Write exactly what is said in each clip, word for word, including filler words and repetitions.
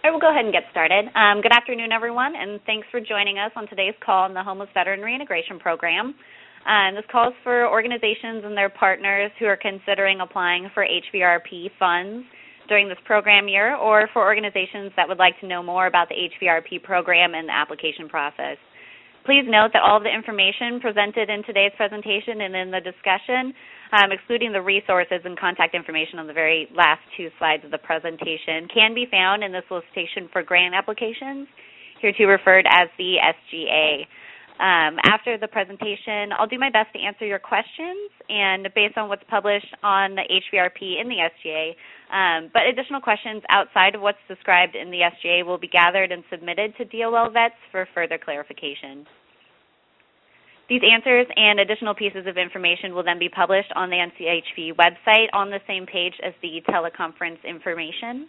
All right, we'll go ahead and get started. Um, good afternoon, everyone, and thanks for joining us on today's call on the Homeless Veteran Reintegration Program. Um, this call is for organizations and their partners who are considering applying for H V R P funds during this program year, or for organizations that would like to know more about the H V R P program and the application process. Please note that all of the information presented in today's presentation and in the discussion, um, excluding the resources and contact information on the very last two slides of the presentation, can be found in the solicitation for grant applications, hereto referred as the S G A. Um, after the presentation, I'll do my best to answer your questions, and based on what's published on the H V R P in the S G A, um, but additional questions outside of what's described in the S G A will be gathered and submitted to D O L vets for further clarification. These answers and additional pieces of information will then be published on the N C H V website on the same page as the teleconference information.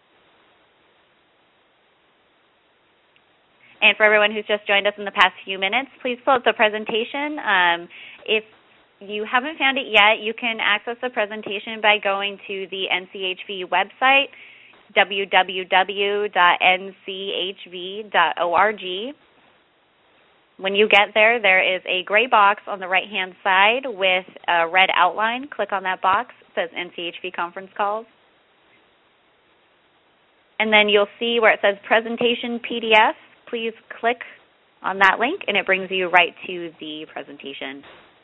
And for everyone who's just joined us in the past few minutes, please pull up the presentation. Um, if you haven't found it yet, you can access the presentation by going to the N C H V website, w w w dot n c h v dot org. When you get there, there is a gray box on the right-hand side with a red outline. Click on that box. It says N C H V Conference Calls. And then you'll see where it says Presentation P D F. Please click on that link, and it brings you right to the presentation.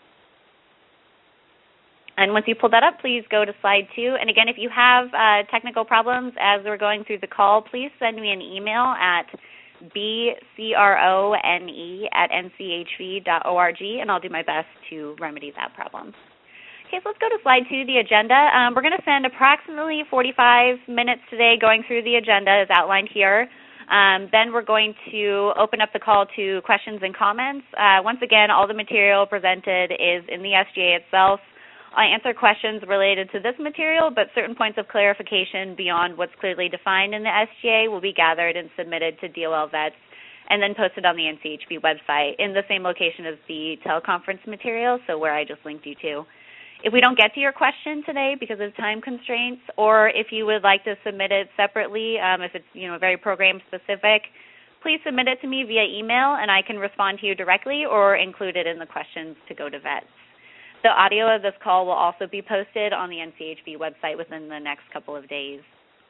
And once you pull that up, please go to slide two. And again, if you have uh, technical problems as we're going through the call, please send me an email at b c r o n e at n c h v dot org, and I'll do my best to remedy that problem. Okay, so let's go to slide two, the agenda. Um, we're going to spend approximately forty-five minutes today going through the agenda as outlined here. Um, then we're going to open up the call to questions and comments. Uh, once again, all the material presented is in the S G A itself. I answer questions related to this material, but certain points of clarification beyond what's clearly defined in the S G A will be gathered and submitted to D O L vets and then posted on the N C H V website in the same location as the teleconference material, so where I just linked you to. If we don't get to your question today because of time constraints, or if you would like to submit it separately, um, if it's you know very program specific, please submit it to me via email, and I can respond to you directly or include it in the questions to go to vets. The audio of this call will also be posted on the N C H V website within the next couple of days.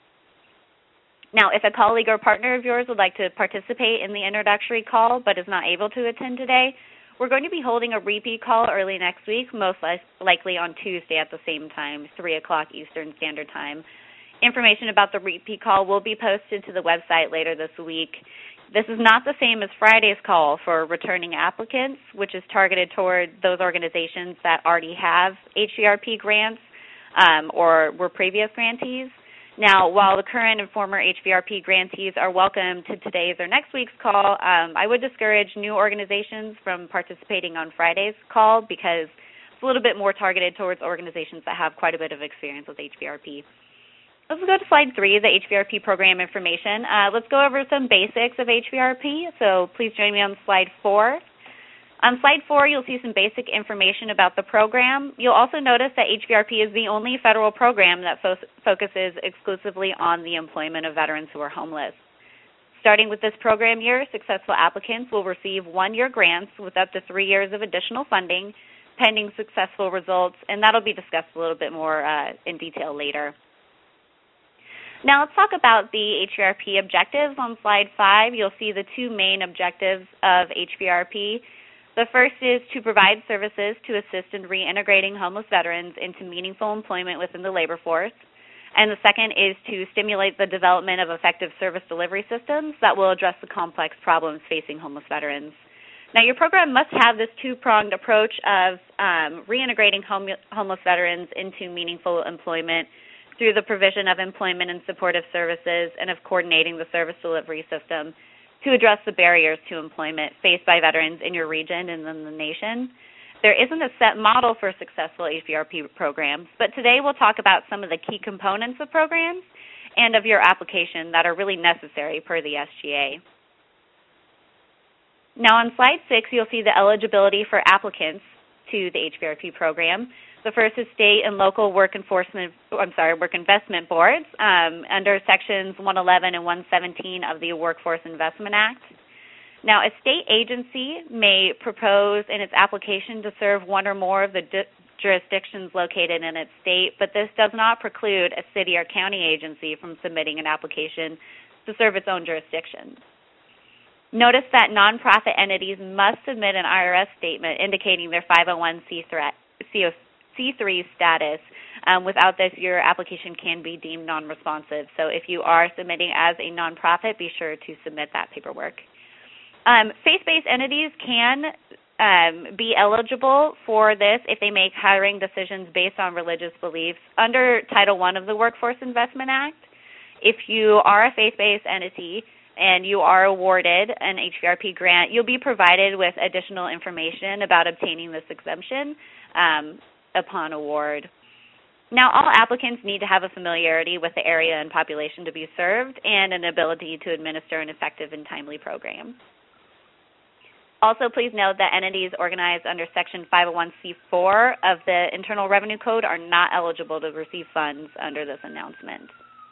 Now, if a colleague or partner of yours would like to participate in the introductory call but is not able to attend today, we're going to be holding a repeat call early next week, most likely on Tuesday at the same time, three o'clock Eastern Standard Time. Information about the repeat call will be posted to the website later this week. This is not the same as Friday's call for returning applicants, which is targeted toward those organizations that already have H V R P grants um, or were previous grantees. Now, while the current and former H V R P grantees are welcome to today's or next week's call, um, I would discourage new organizations from participating on Friday's call because it's a little bit more targeted towards organizations that have quite a bit of experience with H V R P. Let's go to slide three, the H V R P program information. Uh, let's go over some basics of H V R P, so please join me on slide four. On slide four, you'll see some basic information about the program. You'll also notice that H V R P is the only federal program that fo- focuses exclusively on the employment of veterans who are homeless. Starting with this program year, successful applicants will receive one-year grants with up to three years of additional funding, pending successful results, and that'll be discussed a little bit more uh, in detail later. Now let's talk about the H V R P objectives. On slide five, you'll see the two main objectives of H V R P. The first is to provide services to assist in reintegrating homeless veterans into meaningful employment within the labor force. And the second is to stimulate the development of effective service delivery systems that will address the complex problems facing homeless veterans. Now, your program must have this two-pronged approach of um, reintegrating home- homeless veterans into meaningful employment through the provision of employment and supportive services and of coordinating the service delivery system to address the barriers to employment faced by veterans in your region and in the nation. There isn't a set model for successful H V R P programs, but today we'll talk about some of the key components of programs and of your application that are really necessary per the S G A. Now on slide six, you'll see the eligibility for applicants to the H V R P program. The first is state and local work enforcement, I'm sorry, work investment boards um, under sections one eleven and one seventeen of the Workforce Investment Act. Now, a state agency may propose in its application to serve one or more of the di- jurisdictions located in its state, but this does not preclude a city or county agency from submitting an application to serve its own jurisdiction. Notice that nonprofit entities must submit an I R S statement indicating their five oh one c three status. Um, without this, your application can be deemed non-responsive. So if you are submitting as a nonprofit, be sure to submit that paperwork. Um, faith-based entities can um, be eligible for this if they make hiring decisions based on religious beliefs under Title one of the Workforce Investment Act. If you are a faith-based entity and you are awarded an H V R P grant, you'll be provided with additional information about obtaining this exemption um, upon award. Now, all applicants need to have a familiarity with the area and population to be served and an ability to administer an effective and timely program. Also, please note that entities organized under Section five oh one c four of the Internal Revenue Code are not eligible to receive funds under this announcement.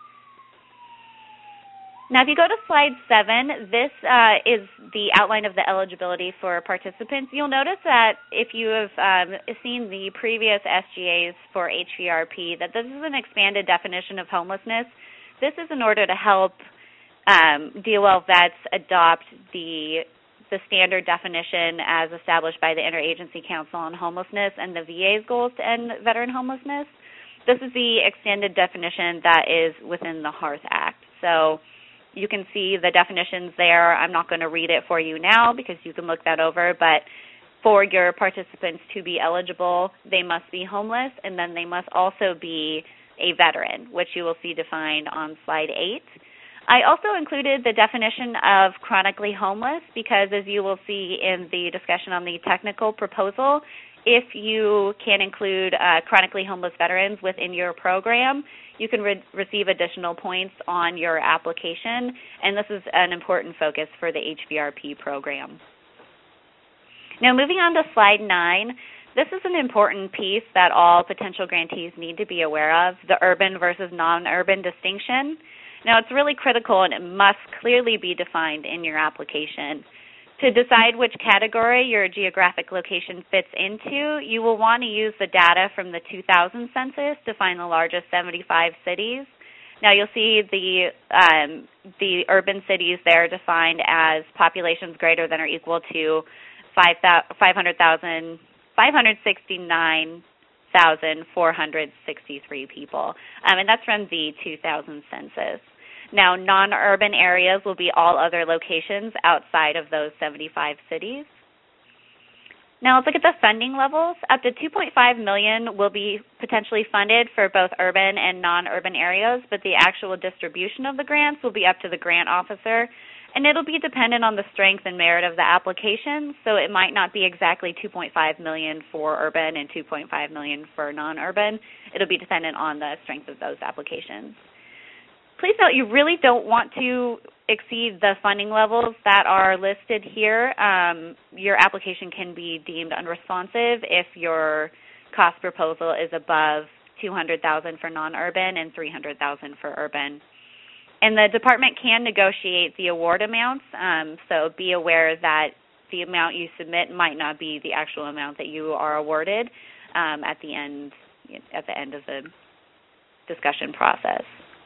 Now, if you go to slide seven, this uh, is the outline of the eligibility for participants. You'll notice that if you have um, seen the previous S G As for H V R P, that this is an expanded definition of homelessness. This is in order to help um, D O L vets adopt the the standard definition as established by the Interagency Council on Homelessness and the V A's goals to end veteran homelessness. This is the extended definition that is within the HEARTH Act. So you can see the definitions there. I'm not going to read it for you now because you can look that over, but for your participants to be eligible, they must be homeless, and then they must also be a veteran, which you will see defined on slide eight. I also included the definition of chronically homeless because, as you will see in the discussion on the technical proposal, if you can include uh, chronically homeless veterans within your program, you can re- receive additional points on your application, and this is an important focus for the H V R P program. Now, moving on to slide nine, this is an important piece that all potential grantees need to be aware of, the urban versus non-urban distinction. Now, it's really critical, and it must clearly be defined in your application. To decide which category your geographic location fits into, you will want to use the data from the two thousand census to find the largest seventy-five cities. Now, you'll see the um, the urban cities there defined as populations greater than or equal to five hundred thousand, five hundred sixty-nine thousand four hundred sixty-three people, um, and that's from the two thousand census. Now, non-urban areas will be all other locations outside of those seventy-five cities. Now, let's look at the funding levels. Up to two point five million dollars will be potentially funded for both urban and non-urban areas, but the actual distribution of the grants will be up to the grant officer, and it'll be dependent on the strength and merit of the application, so it might not be exactly two point five million dollars for urban and two point five million dollars for non-urban. It'll be dependent on the strength of those applications. Please note you really don't want to exceed the funding levels that are listed here. Um, your application can be deemed unresponsive if your cost proposal is above two hundred thousand dollars for non-urban and three hundred thousand dollars for urban. And the department can negotiate the award amounts, um, so be aware that the amount you submit might not be the actual amount that you are awarded um, at the end at the end of the discussion process.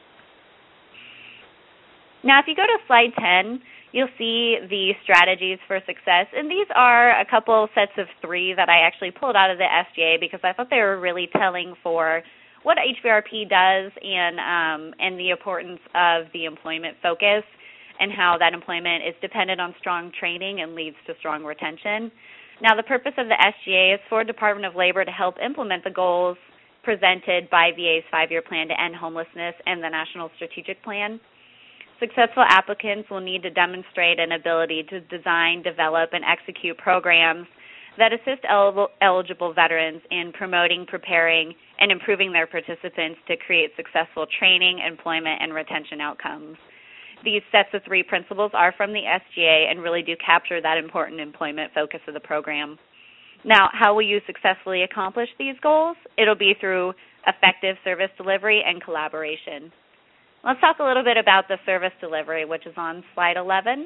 Now, if you go to slide ten, you'll see the strategies for success, and these are a couple sets of three that I actually pulled out of the S G A because I thought they were really telling for what H V R P does and um, and the importance of the employment focus and how that employment is dependent on strong training and leads to strong retention. Now, the purpose of the S G A is for Department of Labor to help implement the goals presented by V A's five-year plan to end homelessness and the National Strategic Plan. Successful applicants will need to demonstrate an ability to design, develop, and execute programs that assist el- eligible veterans in promoting, preparing, and improving their participants to create successful training, employment, and retention outcomes. These sets of three principles are from the S G A and really do capture that important employment focus of the program. Now, how will you successfully accomplish these goals? It'll be through effective service delivery and collaboration. Let's talk a little bit about the service delivery, which is on slide eleven.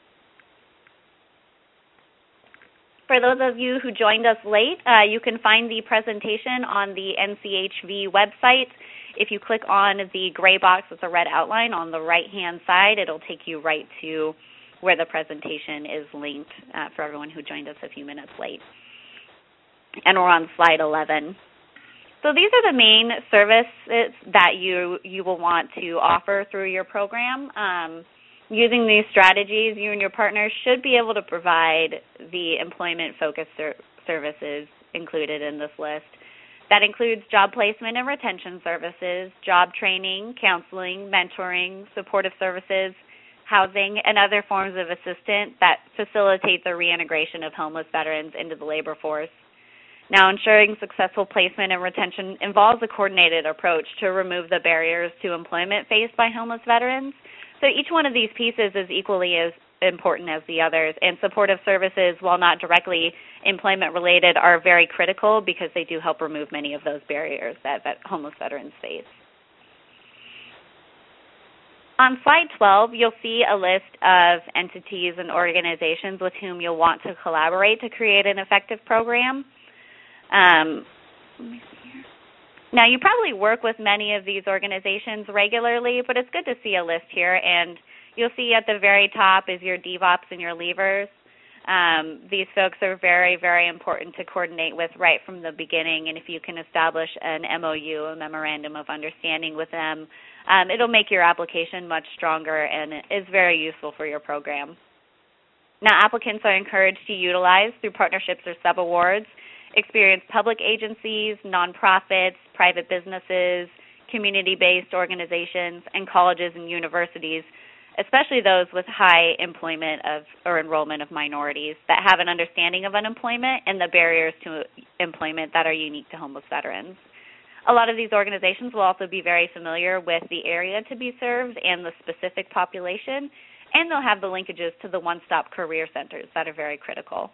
For those of you who joined us late, uh, you can find the presentation on the N C H V website. If you click on the gray box with the red outline on the right-hand side, it'll take you right to where the presentation is linked uh, for everyone who joined us a few minutes late. And we're on slide eleven. So these are the main services that you, you will want to offer through your program. Um, Using these strategies, you and your partner should be able to provide the employment-focused ser- services included in this list. That includes job placement and retention services, job training, counseling, mentoring, supportive services, housing, and other forms of assistance that facilitate the reintegration of homeless veterans into the labor force. Now, ensuring successful placement and retention involves a coordinated approach to remove the barriers to employment faced by homeless veterans. So each one of these pieces is equally as important as the others, and supportive services, while not directly employment-related, are very critical because they do help remove many of those barriers that, that homeless veterans face. On slide twelve, you'll see a list of entities and organizations with whom you'll want to collaborate to create an effective program. Um, let me see here. Now, you probably work with many of these organizations regularly, but it's good to see a list here, and you'll see at the very top is your D V O Ps and your leavers. Um, these folks are very, very important to coordinate with right from the beginning, and if you can establish an M O U, a Memorandum of Understanding with them, um, it'll make your application much stronger and is very useful for your program. Now, applicants are encouraged to utilize, through partnerships or subawards, experienced public agencies, nonprofits, private businesses, community-based organizations, and colleges and universities, especially those with high employment of or enrollment of minorities that have an understanding of unemployment and the barriers to employment that are unique to homeless veterans. A lot of these organizations will also be very familiar with the area to be served and the specific population, and they'll have the linkages to the one-stop career centers that are very critical.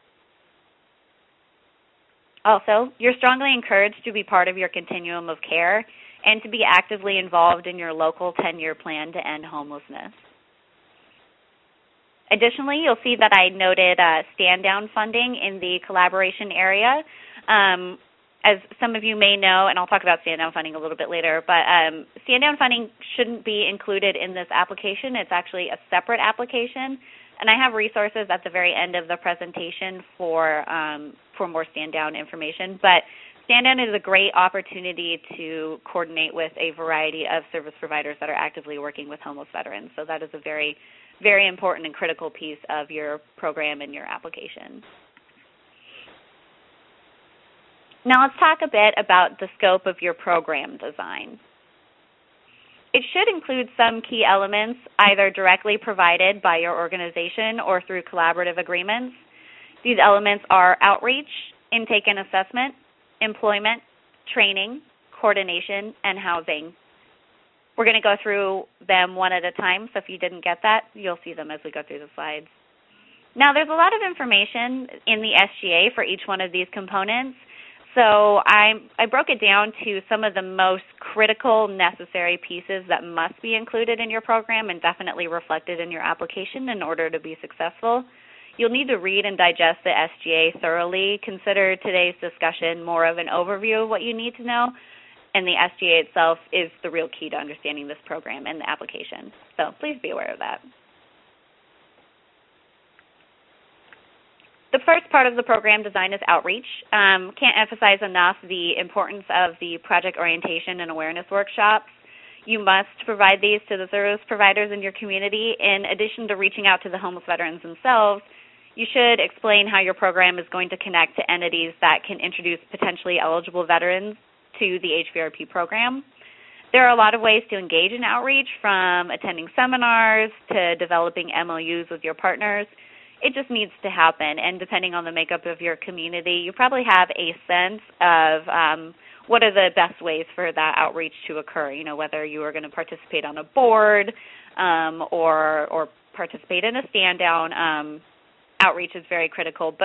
Also, you're strongly encouraged to be part of your continuum of care and to be actively involved in your local ten-year plan to end homelessness. Additionally, you'll see that I noted uh, stand-down funding in the collaboration area. Um, as some of you may know, and I'll talk about stand-down funding a little bit later, but um, stand-down funding shouldn't be included in this application. It's actually a separate application. And I have resources at the very end of the presentation for um, for more stand-down information. But stand-down is a great opportunity to coordinate with a variety of service providers that are actively working with homeless veterans. So that is a very, very important and critical piece of your program and your application. Now let's talk a bit about the scope of your program design. It should include some key elements either directly provided by your organization or through collaborative agreements. These elements are outreach, intake and assessment, employment, training, coordination, and housing. We're going to go through them one at a time, so if you didn't get that, you'll see them as we go through the slides. Now, there's a lot of information in the S G A for each one of these components. So I, I broke it down to some of the most critical, necessary pieces that must be included in your program and definitely reflected in your application in order to be successful. You'll need to read and digest the S G A thoroughly. Consider today's discussion more of an overview of what you need to know, and the S G A itself is the real key to understanding this program and the application. So please be aware of that. The first part of the program design is outreach. Um, can't emphasize enough the importance of the project orientation and awareness workshops. You must provide these to the service providers in your community. In addition to reaching out to the homeless veterans themselves, you should explain how your program is going to connect to entities that can introduce potentially eligible veterans to the H V R P program. There are a lot of ways to engage in outreach, from attending seminars to developing M O Us with your partners. It just needs to happen, and depending on the makeup of your community, you probably have a sense of um, what are the best ways for that outreach to occur, you know, whether you are going to participate on a board um, or, or participate in a stand-down. Um, outreach is very critical, both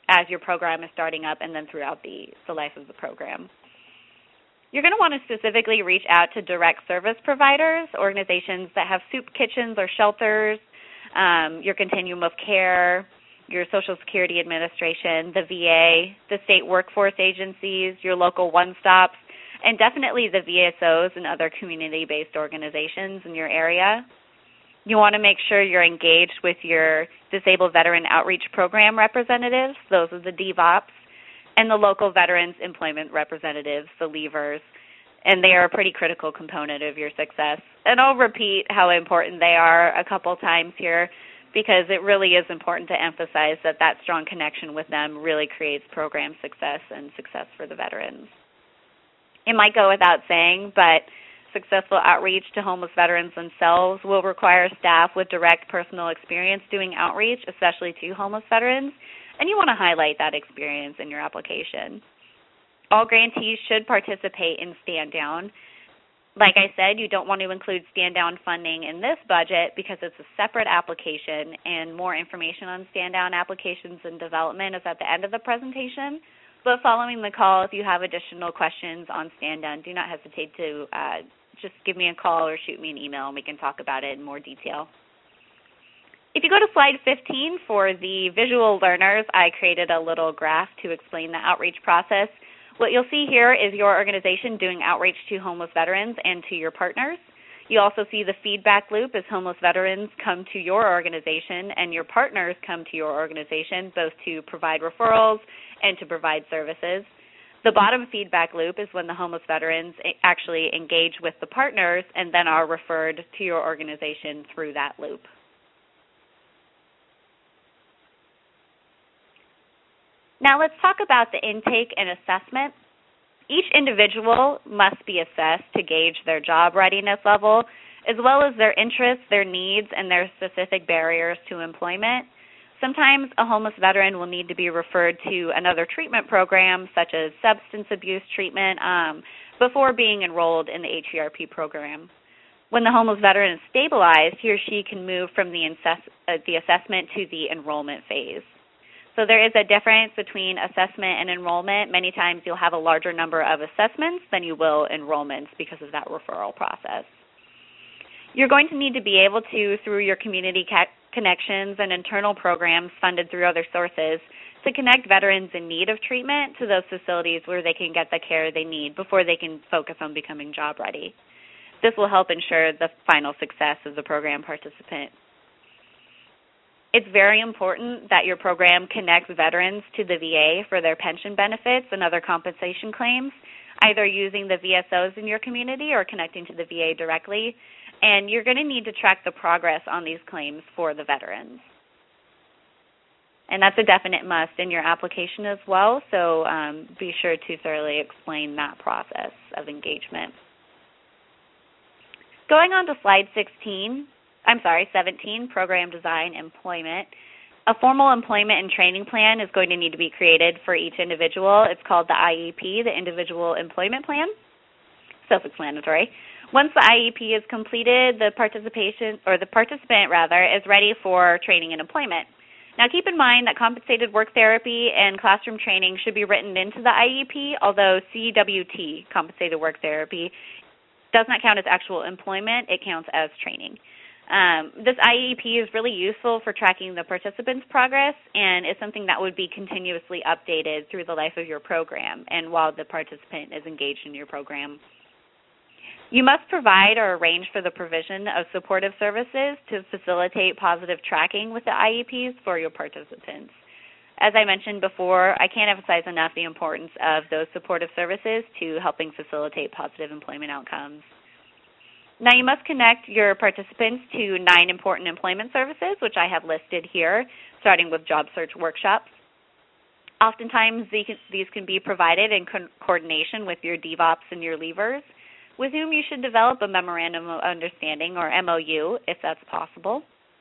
as your program is starting up and then throughout the, the life of the program. You're going to want to specifically reach out to direct service providers, organizations that have soup kitchens or shelters, um, your continuum of care, your Social Security Administration, the V A, the state workforce agencies, your local one-stops, and definitely the V S Os and other community-based organizations in your area. You want to make sure you're engaged with your Disabled Veteran Outreach Program representatives, those are the D V O Ps, and the local Veterans Employment Representatives, the leavers, and they are a pretty critical component of your success. And I'll repeat how important they are a couple times here because it really is important to emphasize that that strong connection with them really creates program success and success for the veterans. It might go without saying, but successful outreach to homeless veterans themselves will require staff with direct personal experience doing outreach, especially to homeless veterans, and you want to highlight that experience in your application. All grantees should participate in Stand Down. Like I said, you don't want to include Stand Down funding in this budget because it's a separate application, and more information on Stand Down applications and development is at the end of the presentation. But following the call, if you have additional questions on Stand Down, do not hesitate to uh, just give me a call or shoot me an email, and we can talk about it in more detail. If you go to slide fifteen for the visual learners, I created a little graph to explain the outreach process. What you'll see here is your organization doing outreach to homeless veterans and to your partners. You also see the feedback loop as homeless veterans come to your organization and your partners come to your organization, both to provide referrals and to provide services. The bottom feedback loop is when the homeless veterans actually engage with the partners and then are referred to your organization through that loop. Now let's talk about the intake and assessment. Each individual must be assessed to gauge their job readiness level, as well as their interests, their needs, and their specific barriers to employment. Sometimes a homeless veteran will need to be referred to another treatment program, such as substance abuse treatment, um, before being enrolled in the H E R P program. When the homeless veteran is stabilized, he or she can move from the, assess- uh, the assessment to the enrollment phase. So there is a difference between assessment and enrollment. Many times you'll have a larger number of assessments than you will enrollments because of that referral process. You're going to need to be able to, through your community ca- connections and internal programs funded through other sources, to connect veterans in need of treatment to those facilities where they can get the care they need before they can focus on becoming job ready. This will help ensure the final success of the program participant. It's very important that your program connects veterans to the V A for their pension benefits and other compensation claims, either using the V S Os in your community or connecting to the V A directly. And you're going to need to track the progress on these claims for the veterans. And that's a definite must in your application as well, so um, be sure to thoroughly explain that process of engagement. Going on to slide sixteen, I'm sorry, seventeen, Program Design Employment. A formal employment and training plan is going to need to be created for each individual. It's called the I E P, the Individual Employment Plan. Self-explanatory. Once the I E P is completed, the participation or the participant rather is ready for training and employment. Now keep in mind that compensated work therapy and classroom training should be written into the I E P, although C W T, compensated work therapy, does not count as actual employment, it counts as training. Um, this I E P is really useful for tracking the participant's progress and is something that would be continuously updated through the life of your program and while the participant is engaged in your program. You must provide or arrange for the provision of supportive services to facilitate positive tracking with the I E Ps for your participants. As I mentioned before, I can't emphasize enough the importance of those supportive services to helping facilitate positive employment outcomes. Now, you must connect your participants to nine important employment services, which I have listed here, starting with job search workshops. Oftentimes, these can be provided in co- coordination with your D V O Ps and your leavers, with whom you should develop a memorandum of understanding, or M O U, if that's possible.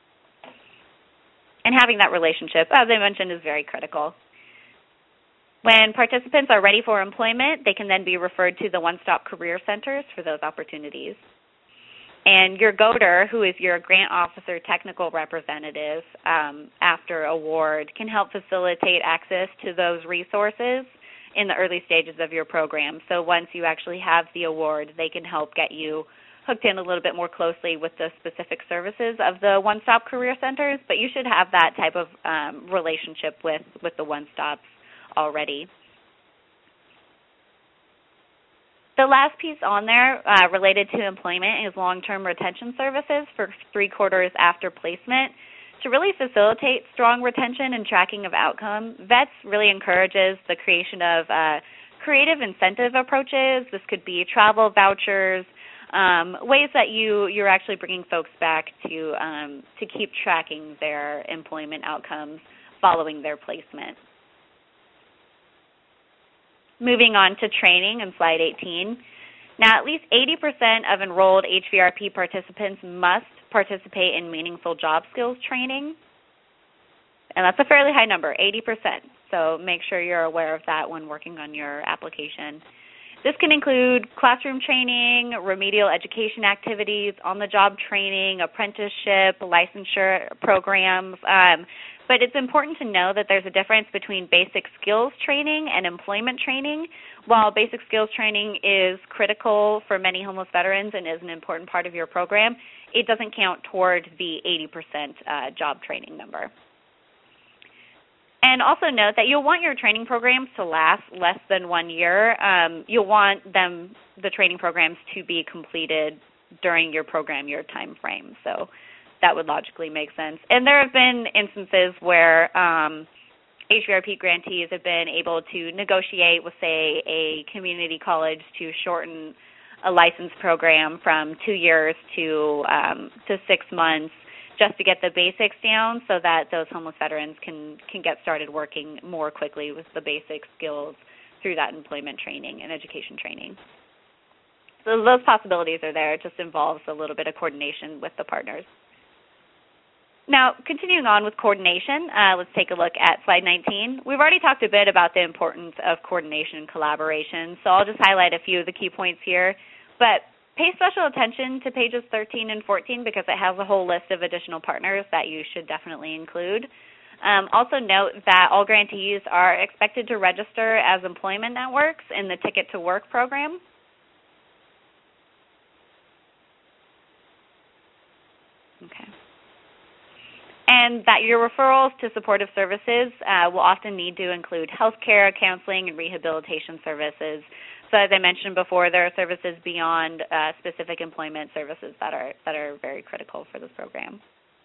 And having that relationship, as I mentioned, is very critical. When participants are ready for employment, they can then be referred to the one-stop career centers for those opportunities. And your G O T R, who is your grant officer technical representative um, after award, can help facilitate access to those resources in the early stages of your program. So once you actually have the award, they can help get you hooked in a little bit more closely with the specific services of the one-stop career centers, but you should have that type of um, relationship with, with the one-stops already. The last piece on there uh, related to employment is long-term retention services for three quarters after placement. To really facilitate strong retention and tracking of outcome, VETS really encourages the creation of uh, creative incentive approaches. This could be travel vouchers, um, ways that you, you're actually bringing folks back to, um, to keep tracking their employment outcomes following their placement. Moving on to training in slide eighteen. Now, at least eighty percent of enrolled H V R P participants must participate in meaningful job skills training, and that's a fairly high number, eighty percent. So make sure you're aware of that when working on your application. This can include classroom training, remedial education activities, on-the-job training, apprenticeship, licensure programs. Um, but it's important to know that there's a difference between basic skills training and employment training. While basic skills training is critical for many homeless veterans and is an important part of your program, it doesn't count toward the eighty percent uh, job training number. And also note that you'll want your training programs to last less than one year. Um, you'll want them, the training programs, to be completed during your program year time frame. So that would logically make sense. And there have been instances where um, H V R P grantees have been able to negotiate with, say, a community college to shorten a license program from two years to um, to six months, just to get the basics down so that those homeless veterans can, can get started working more quickly with the basic skills through that employment training and education training. So those possibilities are there. It just involves a little bit of coordination with the partners. Now, continuing on with coordination, uh, let's take a look at slide nineteen. We've already talked a bit about the importance of coordination and collaboration, so I'll just highlight a few of the key points here. But pay special attention to pages thirteen and fourteen because it has a whole list of additional partners that you should definitely include. Um, also note that all grantees are expected to register as employment networks in the Ticket to Work program. Okay. And that your referrals to supportive services uh, will often need to include healthcare, counseling, and rehabilitation services. So as I mentioned before, there are services beyond uh, specific employment services that are that are very critical for this program.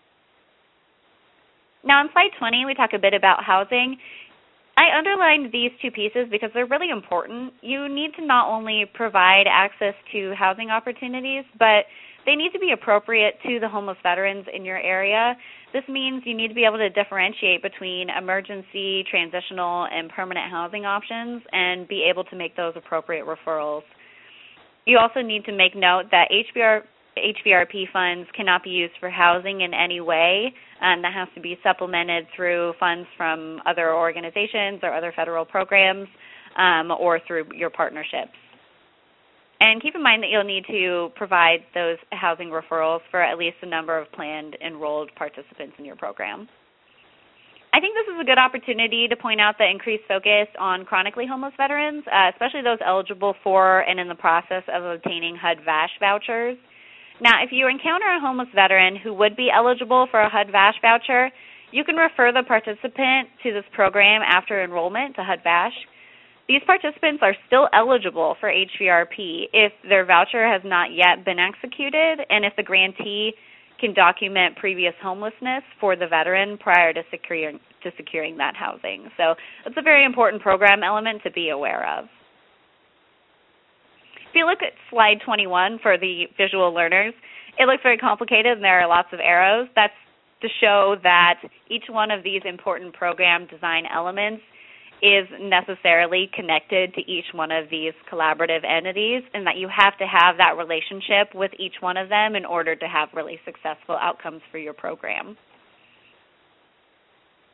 Now on slide twenty, we talk a bit about housing. I underlined these two pieces because they're really important. You need to not only provide access to housing opportunities, but they need to be appropriate to the homeless veterans in your area. This means you need to be able to differentiate between emergency, transitional, and permanent housing options and be able to make those appropriate referrals. You also need to make note that H V R, H V R P funds cannot be used for housing in any way. Um, that has to be supplemented through funds from other organizations or other federal programs um, or through your partnerships. And keep in mind that you'll need to provide those housing referrals for at least a number of planned enrolled participants in your program. I think this is a good opportunity to point out the increased focus on chronically homeless veterans, uh, especially those eligible for and in the process of obtaining H U D V A S H vouchers. Now, if you encounter a homeless veteran who would be eligible for a H U D V A S H voucher, you can refer the participant to this program after enrollment to H U D V A S H. These participants are still eligible for H V R P if their voucher has not yet been executed and if the grantee can document previous homelessness for the veteran prior to securing, to securing that housing. So it's a very important program element to be aware of. If you look at slide twenty-one for the visual learners, it looks very complicated and there are lots of arrows. That's to show that each one of these important program design elements is necessarily connected to each one of these collaborative entities and that you have to have that relationship with each one of them in order to have really successful outcomes for your program.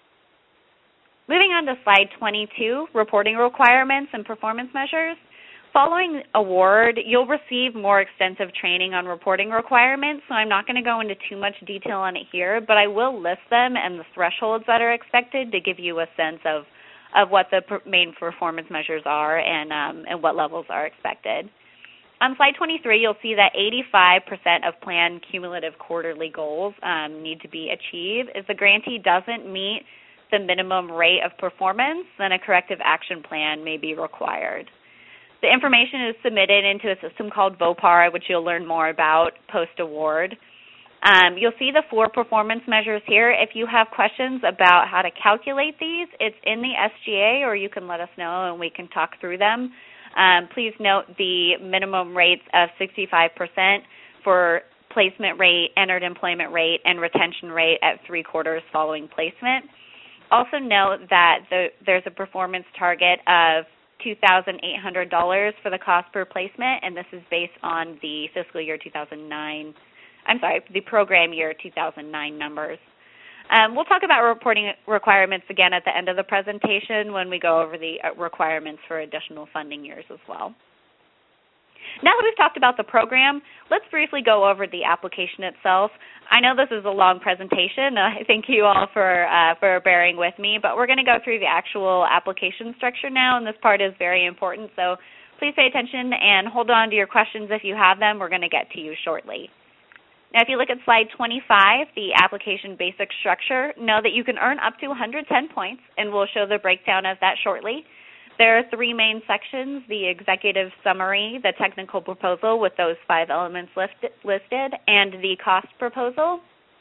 Moving on to slide twenty-two, reporting requirements and performance measures. following award, you'll receive more extensive training on reporting requirements, so I'm not going to go into too much detail on it here, but I will list them and the thresholds that are expected to give you a sense of, of what the per- main performance measures are and, um, and what levels are expected. On slide twenty-three, you'll see that eighty-five percent of planned cumulative quarterly goals um, need to be achieved. If the grantee doesn't meet the minimum rate of performance, then a corrective action plan may be required. The information is submitted into a system called VOPAR, which you'll learn more about post-award. Um, you'll see the four performance measures here. If you have questions about how to calculate these, it's in the S G A, or you can let us know and we can talk through them. Um, please note the minimum rates of sixty-five percent for placement rate, entered employment rate, and retention rate at three quarters following placement. Also note that the, there's a performance target of two thousand eight hundred dollars for the cost per placement, and this is based on the fiscal year two thousand nine, I'm sorry, the program year two thousand nine numbers. Um, we'll talk about reporting requirements again at the end of the presentation when we go over the requirements for additional funding years as well. Now that we've talked about the program, let's briefly go over the application itself. I know this is a long presentation. I thank you all for, uh, for bearing with me, but we're going to go through the actual application structure now, and this part is very important, so please pay attention and hold on to your questions if you have them. We're going to get to you shortly. Now, if you look at slide twenty-five, the application basic structure, know that you can earn up to one hundred ten points, and we'll show the breakdown of that shortly. There are three main sections: the executive summary, the technical proposal with those five elements list- listed, and the cost proposal.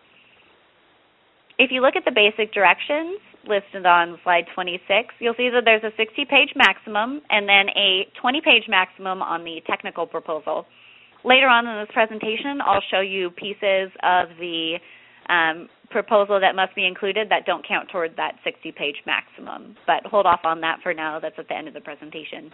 If you look at the basic directions listed on slide twenty-six, you'll see that there's a sixty-page maximum and then a twenty-page maximum on the technical proposal. Later on in this presentation, I'll show you pieces of the um, proposal that must be included that don't count toward that sixty-page maximum, but hold off on that for now. That's at the end of the presentation.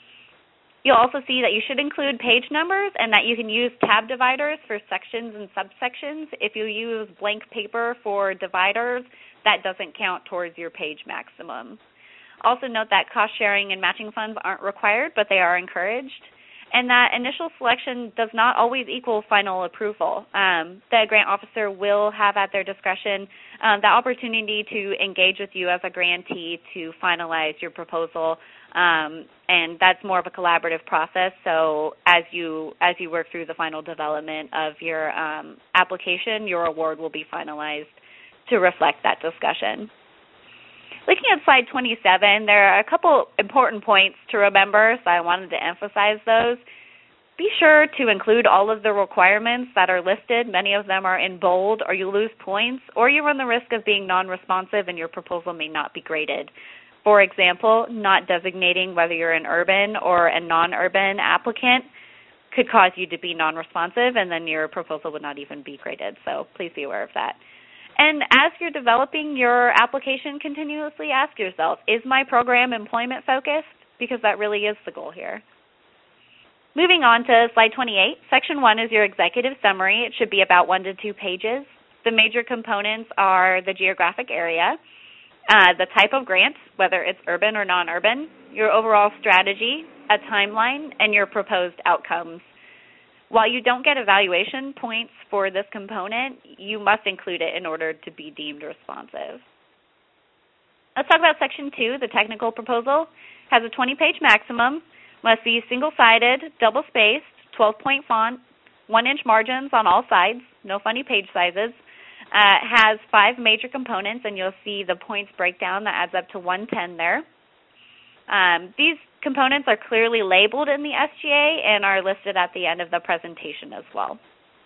You'll also see that you should include page numbers and that you can use tab dividers for sections and subsections. If you use blank paper for dividers, that doesn't count towards your page maximum. Also note that cost sharing and matching funds aren't required, but they are encouraged, and that initial selection does not always equal final approval. Um, the grant officer will have at their discretion um, the opportunity to engage with you as a grantee to finalize your proposal, um, and that's more of a collaborative process. So as you as you work through the final development of your um, application, your award will be finalized to reflect that discussion. Looking at slide twenty-seven, there are a couple important points to remember, so I wanted to emphasize those. Be sure to include all of the requirements that are listed. Many of them are in bold, or you lose points, or you run the risk of being non-responsive and your proposal may not be graded. For example, not designating whether you're an urban or a non-urban applicant could cause you to be non-responsive, and then your proposal would not even be graded, so please be aware of that. And as you're developing your application, continuously ask yourself, is my program employment focused? Because that really is the goal here. Moving on to slide twenty-eight, section one is your executive summary. It should be about one to two pages. The major components are the geographic area, uh, the type of grant, whether it's urban or non-urban, your overall strategy, a timeline, and your proposed outcomes. While you don't get evaluation points for this component, you must include it in order to be deemed responsive. Let's talk about section two, the technical proposal. It has a twenty-page maximum, must be single-sided, double-spaced, twelve-point font, one-inch margins on all sides, no funny page sizes. Uh, has five major components, and you'll see the points breakdown that adds up to one ten there. Um, these components are clearly labeled in the S G A and are listed at the end of the presentation as well.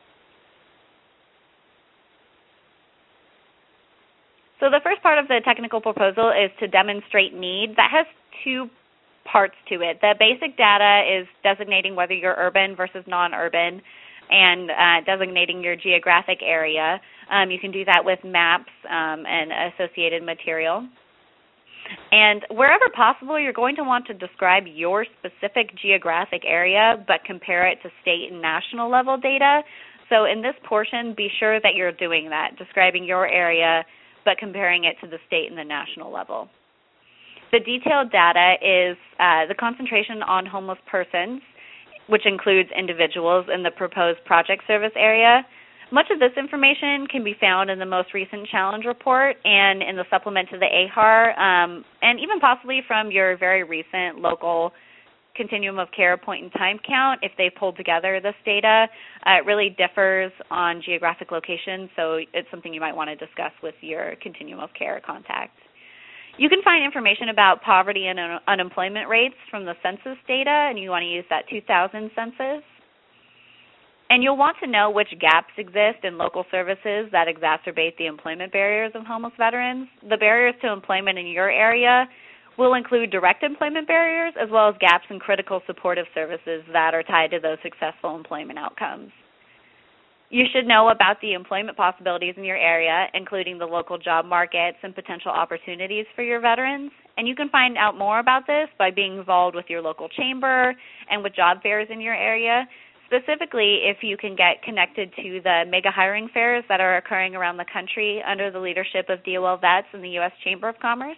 So the first part of the technical proposal is to demonstrate need. That has two parts to it. The basic data is designating whether you're urban versus non-urban and uh, designating your geographic area. Um, you can do that with maps um, and associated material. And wherever possible, you're going to want to describe your specific geographic area, but compare it to state and national level data. So in this portion, be sure that you're doing that, describing your area, but comparing it to the state and the national level. The detailed data is uh, the concentration on homeless persons, which includes individuals in the proposed project service area. Much of this information can be found in the most recent challenge report and in the supplement to the A H A R, um, and even possibly from your very recent local continuum of care point in time count if they pulled together this data. Uh, it really differs on geographic location, so it's something you might want to discuss with your continuum of care contact. You can find information about poverty and un- unemployment rates from the census data, and you want to use that two thousand census. And you'll want to know which gaps exist in local services that exacerbate the employment barriers of homeless veterans. The barriers to employment in your area will include direct employment barriers as well as gaps in critical supportive services that are tied to those successful employment outcomes. You should know about the employment possibilities in your area, including the local job markets and potential opportunities for your veterans. And you can find out more about this by being involved with your local chamber and with job fairs in your area. Specifically, if you can get connected to the mega hiring fairs that are occurring around the country under the leadership of D O L Vets and the U S Chamber of Commerce.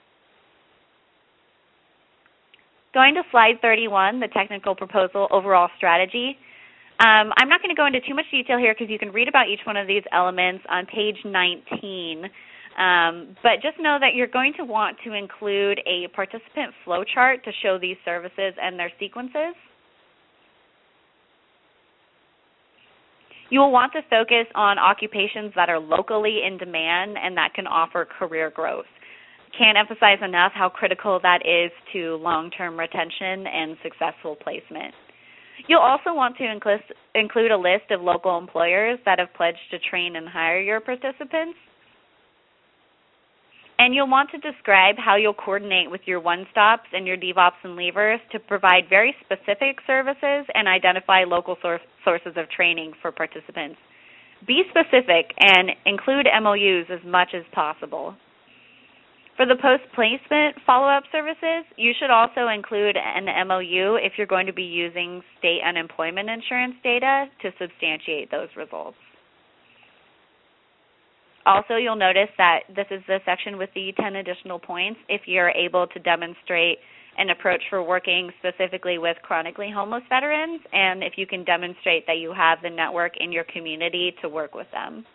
Going to slide thirty-one, the technical proposal overall strategy. Um, I'm not going to go into too much detail here because you can read about each one of these elements on page nineteen. Um, but just know that you're going to want to include a participant flow chart to show these services and their sequences. You will want to focus on occupations that are locally in demand and that can offer career growth. Can't emphasize enough how critical that is to long-term retention and successful placement. You'll also want to include a list of local employers that have pledged to train and hire your participants. And you'll want to describe how you'll coordinate with your one-stops and your D V O Ps and leavers to provide very specific services and identify local source, sources of training for participants. Be specific and include M O Us as much as possible. For the post-placement follow-up services, you should also include an M O U if you're going to be using state unemployment insurance data to substantiate those results. Also, you'll notice that this is the section with the ten additional points if you're able to demonstrate an approach for working specifically with chronically homeless veterans and if you can demonstrate that you have the network in your community to work with them.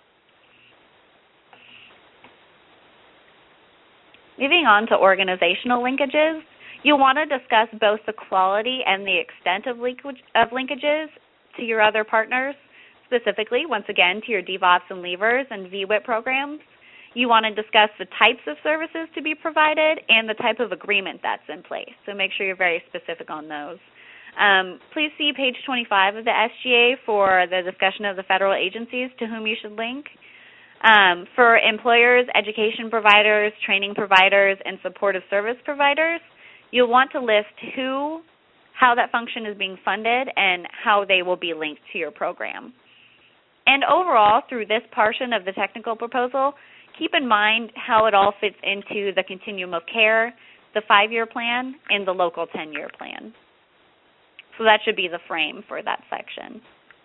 Moving on to organizational linkages, you'll want to discuss both the quality and the extent of, linkage, of linkages to your other partners, specifically, once again, to your D V O Ps and leavers and V WIP programs. You want to discuss the types of services to be provided and the type of agreement that's in place, so make sure you're very specific on those. Um, please see page twenty-five of the S G A for the discussion of the federal agencies to whom you should link. Um, for employers, education providers, training providers, and supportive service providers, you'll want to list who, how that function is being funded, and how they will be linked to your program. And overall, through this portion of the technical proposal, keep in mind how it all fits into the continuum of care, the five-year plan, and the local ten-year plan. So that should be the frame for that section.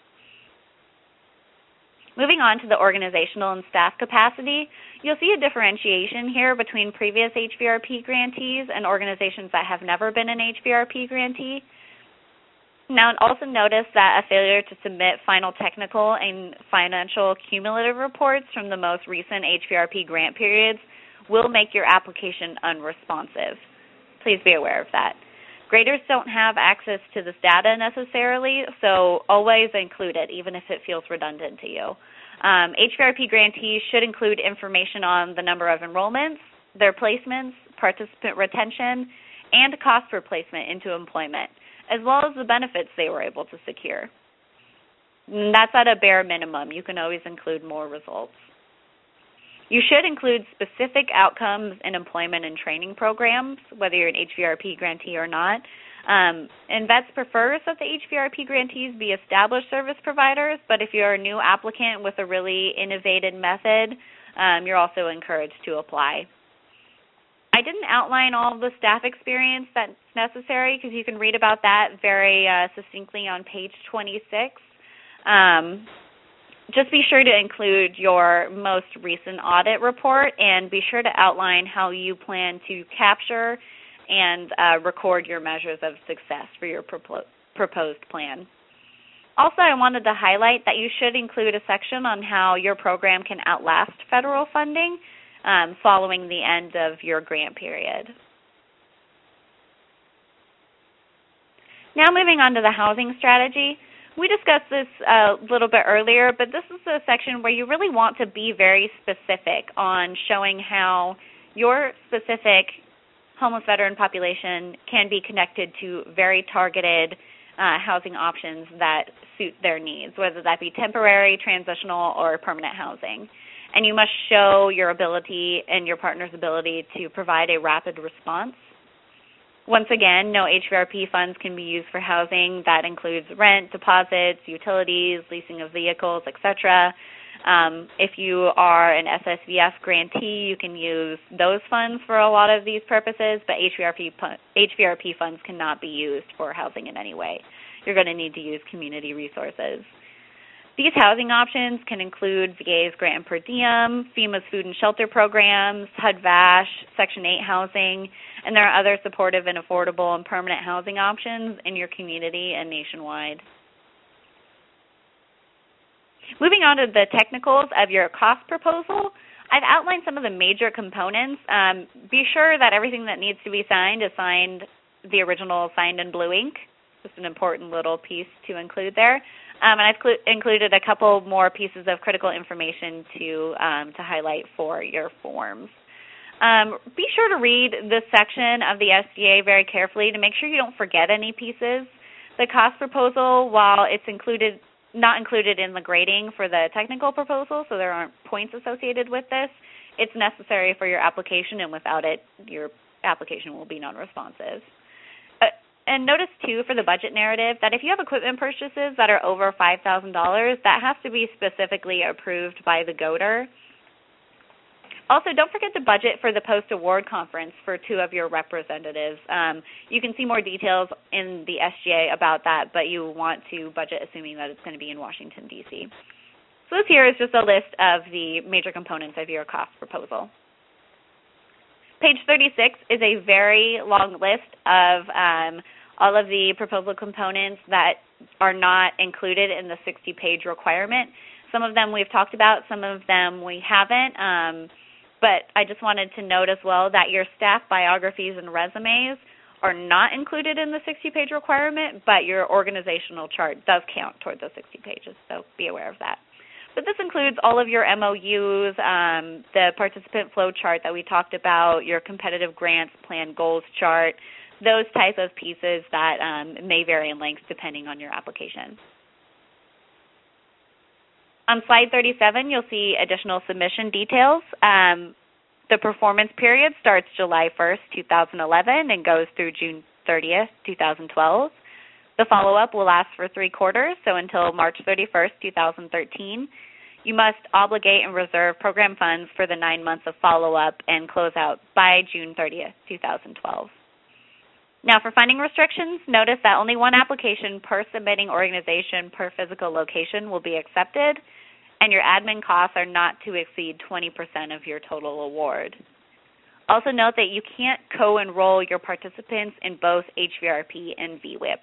Moving on to the organizational and staff capacity, you'll see a differentiation here between previous H V R P grantees and organizations that have never been an H V R P grantee. Now, also notice that a failure to submit final technical and financial cumulative reports from the most recent H V R P grant periods will make your application unresponsive. Please be aware of that. Graders don't have access to this data necessarily, so always include it, even if it feels redundant to you. Um, H V R P grantees should include information on the number of enrollments, their placements, participant retention, and cost per placement into employment, as well as the benefits they were able to secure. And that's at a bare minimum. You can always include more results. You should include specific outcomes in employment and training programs, whether you're an H V R P grantee or not. Um, and VETS prefers that the H V R P grantees be established service providers, but if you're a new applicant with a really innovative method, um, you're also encouraged to apply. I didn't outline all of the staff experience that's necessary because you can read about that very uh, succinctly on page twenty-six. Um, Just be sure to include your most recent audit report and be sure to outline how you plan to capture and uh, record your measures of success for your propo- proposed plan. Also, I wanted to highlight that you should include a section on how your program can outlast federal funding um, following the end of your grant period. Now moving on to the housing strategy. We discussed this a little bit earlier, but this is a section where you really want to be very specific on showing how your specific homeless veteran population can be connected to very targeted uh, housing options that suit their needs, whether that be temporary, transitional, or permanent housing. And you must show your ability and your partner's ability to provide a rapid response. Once again, no H V R P funds can be used for housing. That includes rent, deposits, utilities, leasing of vehicles, et cetera. Um, if you are an S S V F grantee, you can use those funds for a lot of these purposes, but H V R P, H V R P funds cannot be used for housing in any way. You're going to need to use community resources. These housing options can include V A's grant and per diem, FEMA's food and shelter programs, H U D V A S H, Section eight housing, and there are other supportive and affordable and permanent housing options in your community and nationwide. Moving on to the technicals of your cost proposal, I've outlined some of the major components. Um, be sure that everything that needs to be signed is signed, the original signed in blue ink. Just an important little piece to include there. Um, and I've cl- included a couple more pieces of critical information to um, to highlight for your forms. Um, be sure to read this section of the S G A very carefully to make sure you don't forget any pieces. The cost proposal, while it's included, not included in the grading for the technical proposal, so there aren't points associated with this, it's necessary for your application, and without it, your application will be non-responsive. Uh, And notice, too, for the budget narrative, that if you have equipment purchases that are over five thousand dollars, that has to be specifically approved by the G O T R. Also, don't forget to budget for the post-award conference for two of your representatives. Um, you can see more details in the S G A about that, but you want to budget assuming that it's going to be in Washington, D C So this here is just a list of the major components of your cost proposal. Page thirty-six is a very long list of um, all of the proposal components that are not included in the sixty-page requirement. Some of them we've talked about, some of them we haven't, um, but I just wanted to note as well that your staff biographies and resumes are not included in the sixty-page requirement, but your organizational chart does count toward those sixty pages, so be aware of that. But this includes all of your M O Us, um, the participant flow chart that we talked about, your competitive grants plan goals chart, those types of pieces that um, may vary in length depending on your application. On slide thirty-seven, you'll see additional submission details. Um, the performance period starts July first, two thousand eleven and goes through June thirtieth, two thousand twelve. The follow-up will last for three quarters, so until March thirty-first, two thousand thirteen. You must obligate and reserve program funds for the nine months of follow-up and close out by June thirtieth, two thousand twelve. Now, for funding restrictions, notice that only one application per submitting organization per physical location will be accepted, and your admin costs are not to exceed twenty percent of your total award. Also note that you can't co-enroll your participants in both H V R P and V WIP.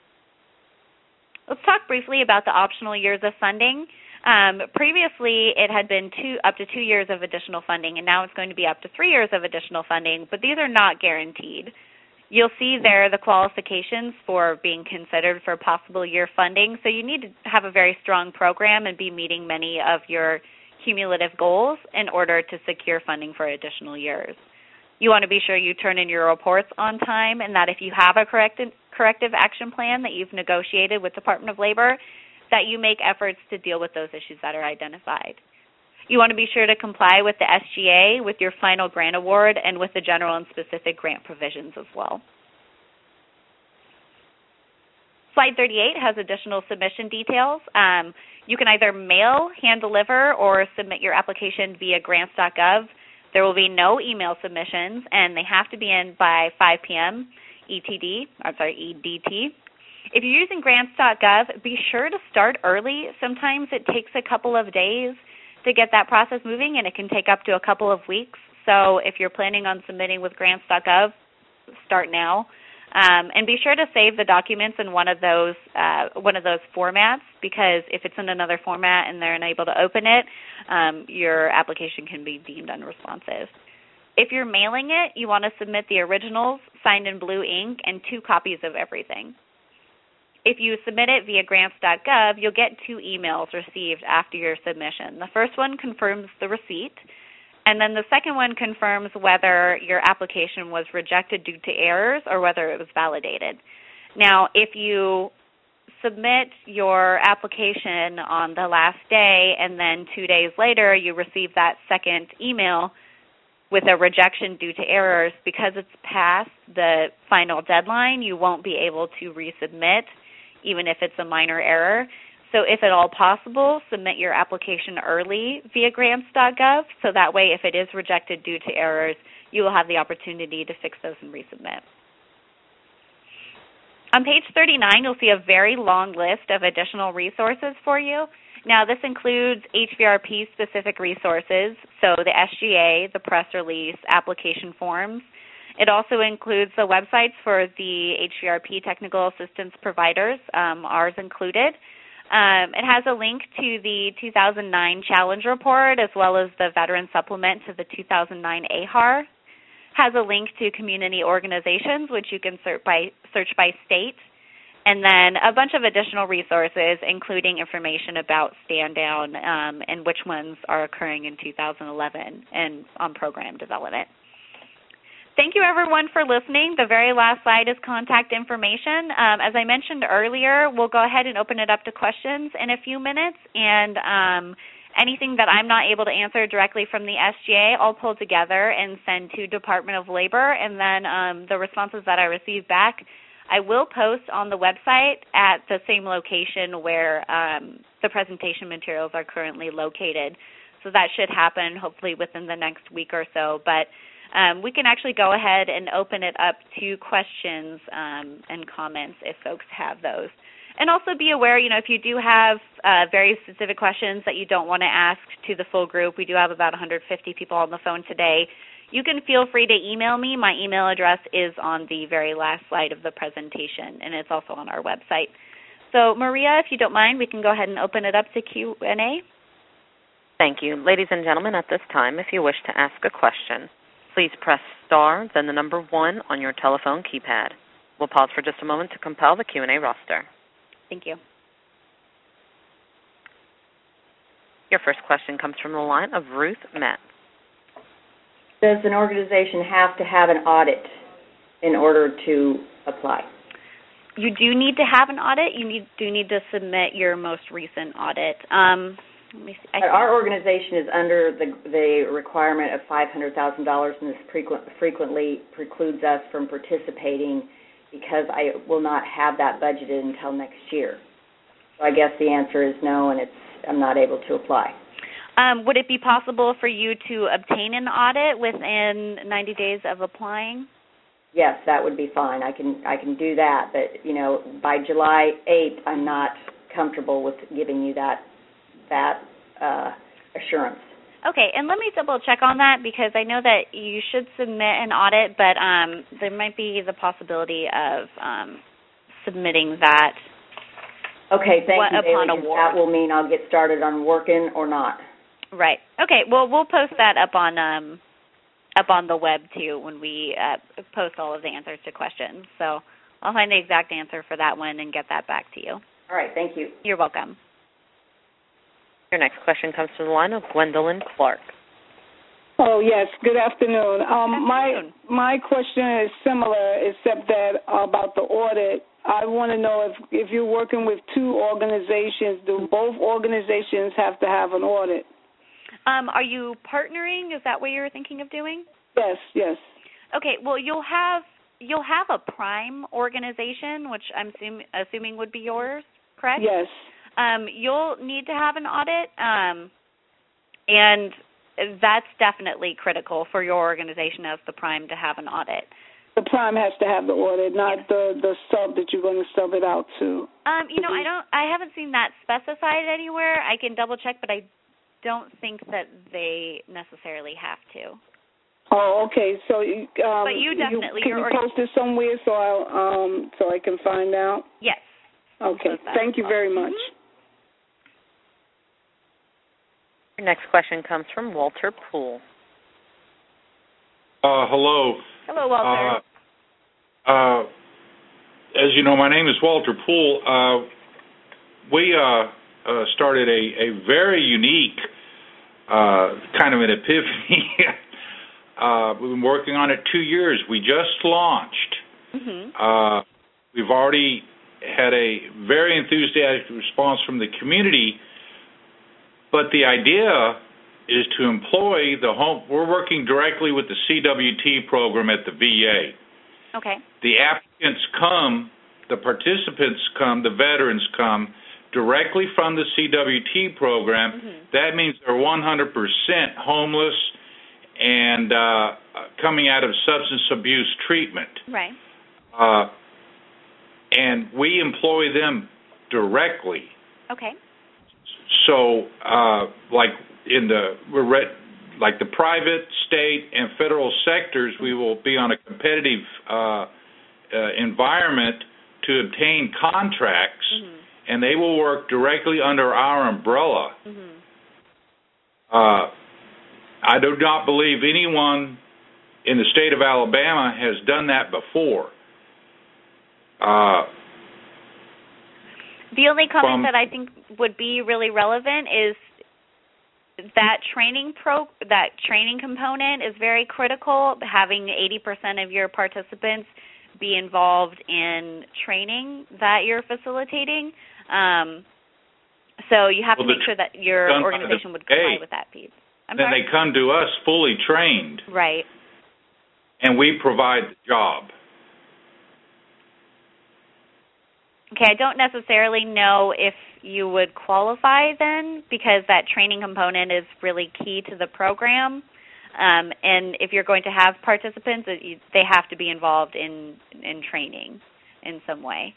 Let's talk briefly about the optional years of funding. Um, previously, it had been two, up to two years of additional funding, and now it's going to be up to three years of additional funding, but these are not guaranteed. You'll see there the qualifications for being considered for possible year funding, so you need to have a very strong program and be meeting many of your cumulative goals in order to secure funding for additional years. You want to be sure you turn in your reports on time, and that if you have a corrective, corrective action plan that you've negotiated with Department of Labor, that you make efforts to deal with those issues that are identified. You want to be sure to comply with the S G A, with your final grant award, and with the general and specific grant provisions as well. Slide thirty-eight has additional submission details. Um, you can either mail, hand deliver, or submit your application via grants dot gov. There will be no email submissions, and they have to be in by five p.m. E T D, I'm sorry, E D T. If you're using grants dot gov, be sure to start early. Sometimes it takes a couple of days to get that process moving, and it can take up to a couple of weeks. So if you're planning on submitting with grants dot gov, start now. Um, and be sure to save the documents in one of those uh, one of those formats, because if it's in another format and they're unable to open it, um, your application can be deemed unresponsive. If you're mailing it, you want to submit the originals signed in blue ink and two copies of everything. If you submit it via grants dot gov, you'll get two emails received after your submission. The first one confirms the receipt, and then the second one confirms whether your application was rejected due to errors or whether it was validated. Now, if you submit your application on the last day and then two days later you receive that second email with a rejection due to errors, because it's past the final deadline, you won't be able to resubmit, even if it's a minor error. So if at all possible, submit your application early via grants dot gov, so that way if it is rejected due to errors, you will have the opportunity to fix those and resubmit. On page thirty-nine, you'll see a very long list of additional resources for you. Now, this includes H V R P-specific resources, so the S G A, the press release, application forms. It also includes the websites for the H V R P technical assistance providers, um, ours included. Um, it has a link to the two thousand nine challenge report as well as the veteran supplement to the two thousand nine A H A R. Has a link to community organizations, which you can search by, search by state. And then a bunch of additional resources, including information about stand down um, and which ones are occurring in two thousand eleven and on program development. Thank you, everyone, for listening. The very last slide is contact information. Um, as I mentioned earlier, we'll go ahead and open it up to questions in a few minutes, and um, anything that I'm not able to answer directly from the S G A, I'll pull together and send to Department of Labor, and then um, the responses that I receive back, I will post on the website at the same location where um, the presentation materials are currently located. So that should happen hopefully within the next week or so. But Um, we can actually go ahead and open it up to questions um, and comments if folks have those. And also be aware, you know, if you do have uh, very specific questions that you don't want to ask to the full group, we do have about one hundred fifty people on the phone today, you can feel free to email me. My email address is on the very last slide of the presentation, and it's also on our website. So, Maria, if you don't mind, we can go ahead and open it up to Q and A. Thank you. Ladies and gentlemen, at this time, if you wish to ask a question, please press star, then the number one on your telephone keypad. We'll pause for just a moment to compile the Q and A roster. Thank you. Your first question comes from the line of Ruth Metz. Does an organization have to have an audit in order to apply? You do need to have an audit. You need, do need to submit your most recent audit. Um, let me see. I but our organization is under the, the requirement of five hundred thousand dollars, and this frequent, frequently precludes us from participating because I will not have that budgeted until next year. So I guess the answer is no, and it's I'm not able to apply. Um, would it be possible for you to obtain an audit within ninety days of applying? Yes, that would be fine. I can I can do that, but you know, by July eighth, I'm not comfortable with giving you that that uh, assurance. Okay, and let me double check on that because I know that you should submit an audit, but um, there might be the possibility of um, submitting that. Okay, thank what, you, upon Bailey, award. That will mean I'll get started on working or not. Right. Okay. Well, we'll post that up on um, up on the web too when we uh, post all of the answers to questions. So I'll find the exact answer for that one and get that back to you. All right. Thank you. You're welcome. Your next question comes from the line of Gwendolyn Clark. Oh yes. Good afternoon. Um, Good my afternoon. my question is similar, except that uh, about the audit. I want to know if if you're working with two organizations, do both organizations have to have an audit? Um, are you partnering? Is that what you're thinking of doing? Yes, yes. Okay. Well, you'll have you'll have a prime organization, which I'm assuming, assuming would be yours, correct? Yes. Um, you'll need to have an audit, um, and that's definitely critical for your organization as the prime to have an audit. The prime has to have the audit, not yes. the the sub that you're going to sub it out to. Um, you know, I don't. I haven't seen that specified anywhere. I can double check, but I don't think that they necessarily have to. Oh, okay. So, um, but you definitely you, can you post it somewhere so I um so I can find out? Yes. Okay. Thank you very much. Mm-hmm. Your next question comes from Walter Poole. Uh, hello. Hello, Walter. Uh, uh, as you know, my name is Walter Poole. Uh, we uh, uh, started a, a very unique uh, kind of an epiphany. uh, we've been working on it two years. We just launched. Mm-hmm. Uh, we've already had a very enthusiastic response from the community, but the idea is to employ the home. We're working directly with the C W T program at the V A. Okay. The applicants come, the participants come, the veterans come directly from the C W T program. Mm-hmm. That means they're one hundred percent homeless and uh, coming out of substance abuse treatment. Right. Uh, and we employ them directly. Okay. So, uh, like in the we're re- like the private, state, and federal sectors, we will be on a competitive uh, uh, environment to obtain contracts, mm-hmm. and they will work directly under our umbrella. Mm-hmm. Uh, I do not believe anyone in the state of Alabama has done that before. Uh, the only comment from, that I think would be really relevant is that training pro that training component is very critical. Having eighty percent of your participants be involved in training that you're facilitating. Um, so you have well, to make sure that your organization would comply with that piece. I'm then sorry? they come to us fully trained. Right. And we provide the job. Okay, I don't necessarily know if you would qualify then, because that training component is really key to the program. Um, and if you're going to have participants, they have to be involved in in training in some way.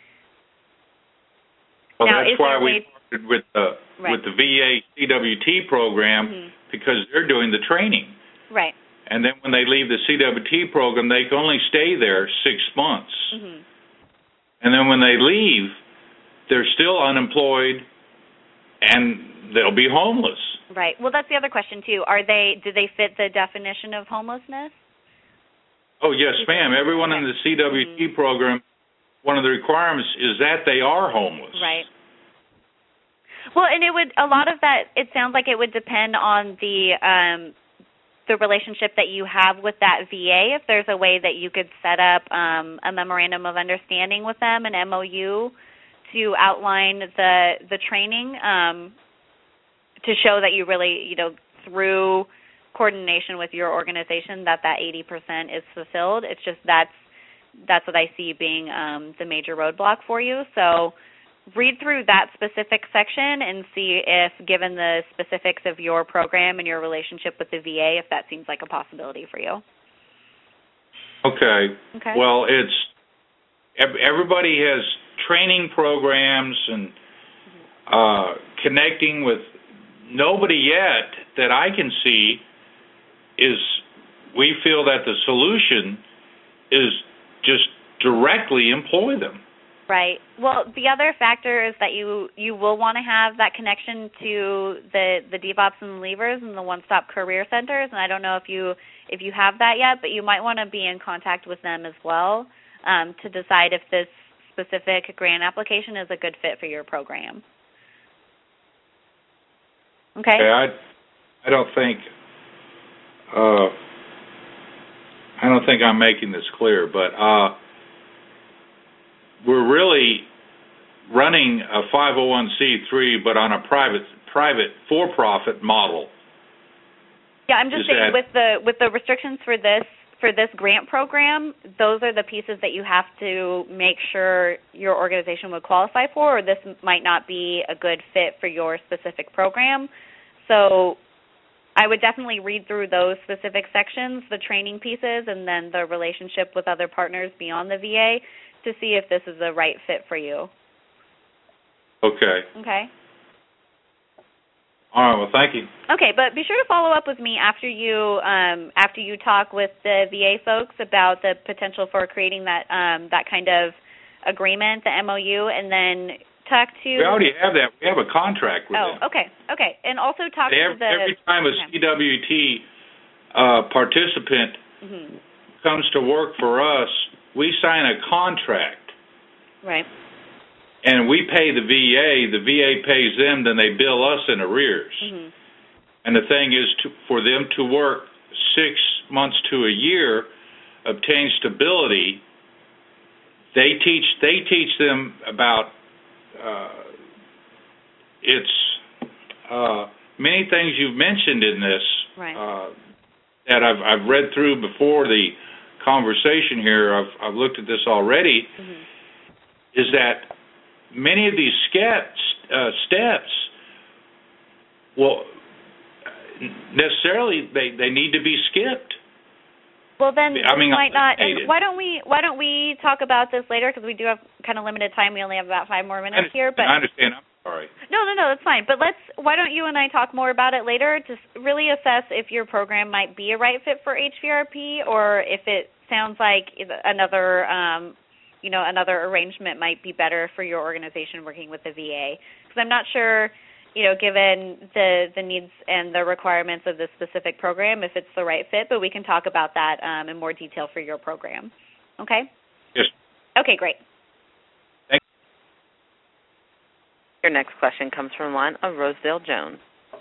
Well, now, that's why we way... partnered with the right. with the V A C W T program, mm-hmm. because they're doing the training. Right. And then when they leave the C W T program, they can only stay there six months. Mm-hmm. And then when they leave, they're still unemployed, and they'll be homeless. Right. Well, that's the other question too. Are they? Do they fit the definition of homelessness? Oh yes, ma'am. Everyone okay. in the C W T mm-hmm. program, one of the requirements is that they are homeless. Right. Well, and it would a lot of that. It sounds like it would depend on the um, the relationship that you have with that V A. If there's a way that you could set up um, a memorandum of understanding with them, an M O U, to outline the the training, um, to show that you really, you know, through coordination with your organization, that that eighty percent is fulfilled. It's just that's that's what I see being um, the major roadblock for you. So read through that specific section and see if, given the specifics of your program and your relationship with the V A, if that seems like a possibility for you. Okay. Okay. Well, it's everybody has training programs and uh, connecting with. Nobody yet that I can see is. We feel that the solution is just directly employ them. Right. Well, the other factor is that you, you will want to have that connection to the the DevOps and Leavers and the one-stop career centers. And I don't know if you if you have that yet, but you might want to be in contact with them as well um, to decide if this specific grant application is a good fit for your program. Okay. okay I I don't think uh, I don't think I'm making this clear, but. Uh, We're really running a five oh one c three, but on a private, private for-profit model. Yeah, I'm just Is saying that, with the with the restrictions for this for this grant program, those are the pieces that you have to make sure your organization would qualify for, or this might not be a good fit for your specific program. So I would definitely read through those specific sections, the training pieces, and then the relationship with other partners beyond the V A, to see if this is the right fit for you. Okay. Okay. All right. Well, thank you. Okay, but be sure to follow up with me after you um, after you talk with the V A folks about the potential for creating that um, that kind of agreement, the M O U, and then talk to. We already have that. We have a contract with oh, them. Oh, okay, okay, and also talk they to have, the. Every time a okay. C W T uh, participant mm-hmm. comes to work for us, we sign a contract. Right. And we pay the V A, the V A pays them, then they bill us in arrears. Mm-hmm. And the thing is, to, for them to work six months to a year, obtain stability, they teach they teach them about uh, it's uh, many things you've mentioned in this right. uh, that I've I've read through before the conversation here. I've I've looked at this already. Mm-hmm. Is that many of these steps, uh, steps, well, necessarily they, they need to be skipped. Well, then I mean, might not. eliminated. Why don't we Why don't we talk about this later? Because we do have kind of limited time. We only have about five more minutes here. But I understand. I'm sorry. No, no, no. That's fine. But let's. Why don't you and I talk more about it later to really assess if your program might be a right fit for H V R P, or if it sounds like another. Um, you know, another arrangement might be better for your organization working with the V A. Because I'm not sure, you know, given the, the needs and the requirements of this specific program, if it's the right fit, but we can talk about that um, in more detail for your program. Okay? Yes. Okay, great. Thank you. Your next question comes from the line of Rosedale Jones.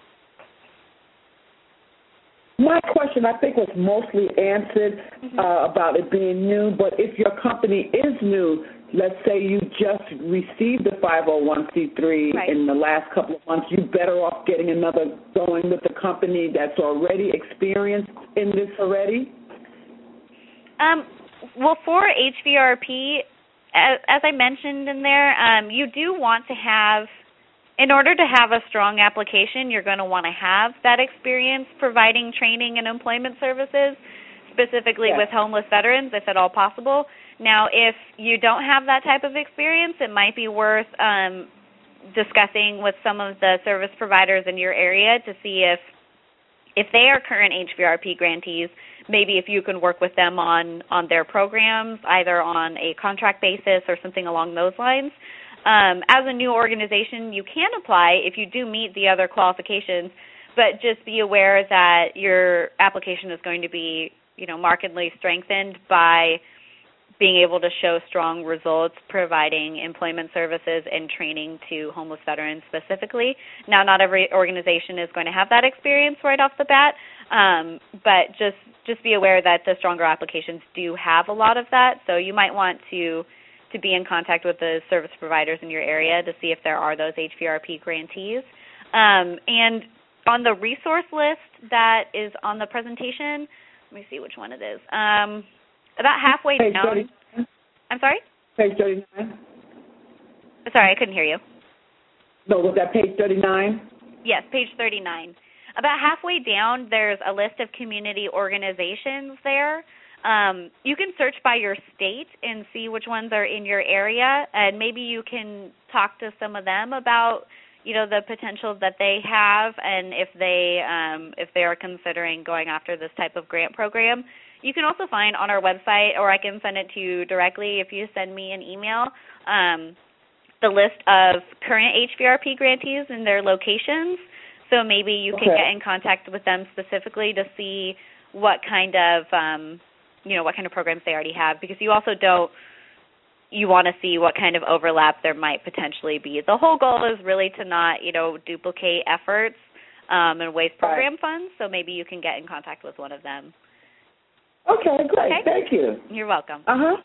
My question, I think, was mostly answered mm-hmm. uh, about it being new, but if your company is new, let's say you just received a five oh one c three right. in the last couple of months, you're better off getting another going with a company that's already experienced in this already? Um, well, for H V R P, as, as I mentioned in there, um, you do want to have, in order to have a strong application, you're going to want to have that experience providing training and employment services, specifically yes. with homeless veterans, if at all possible. Now, if you don't have that type of experience, it might be worth um, discussing with some of the service providers in your area to see if, if they are current H V R P grantees, maybe if you can work with them on, on their programs, either on a contract basis or something along those lines. Um, as a new organization, you can apply if you do meet the other qualifications, but just be aware that your application is going to be, you know, markedly strengthened by being able to show strong results providing employment services and training to homeless veterans specifically. Now, not every organization is going to have that experience right off the bat, um, but just, just be aware that the stronger applications do have a lot of that, so you might want to to be in contact with the service providers in your area to see if there are those H V R P grantees. Um, and on the resource list that is on the presentation, let me see which one it is. Um, about halfway Page down. thirty-nine. I'm sorry? Page thirty-nine. Sorry, I couldn't hear you. No, was that page thirty-nine? Yes, page thirty-nine. About halfway down, there's a list of community organizations there. Um, you can search by your state and see which ones are in your area, and maybe you can talk to some of them about, you know, the potential that they have, and if they um, if they are considering going after this type of grant program. You can also find on our website, or I can send it to you directly if you send me an email, um, the list of current H V R P grantees and their locations. So maybe you okay. can get in contact with them specifically to see what kind of um, you know, what kind of programs they already have, because you also don't, you want to see what kind of overlap there might potentially be. The whole goal is really to not, you know, duplicate efforts um, and waste program right. funds, so maybe you can get in contact with one of them. Okay, great. Okay? Thank you. You're welcome. Uh-huh.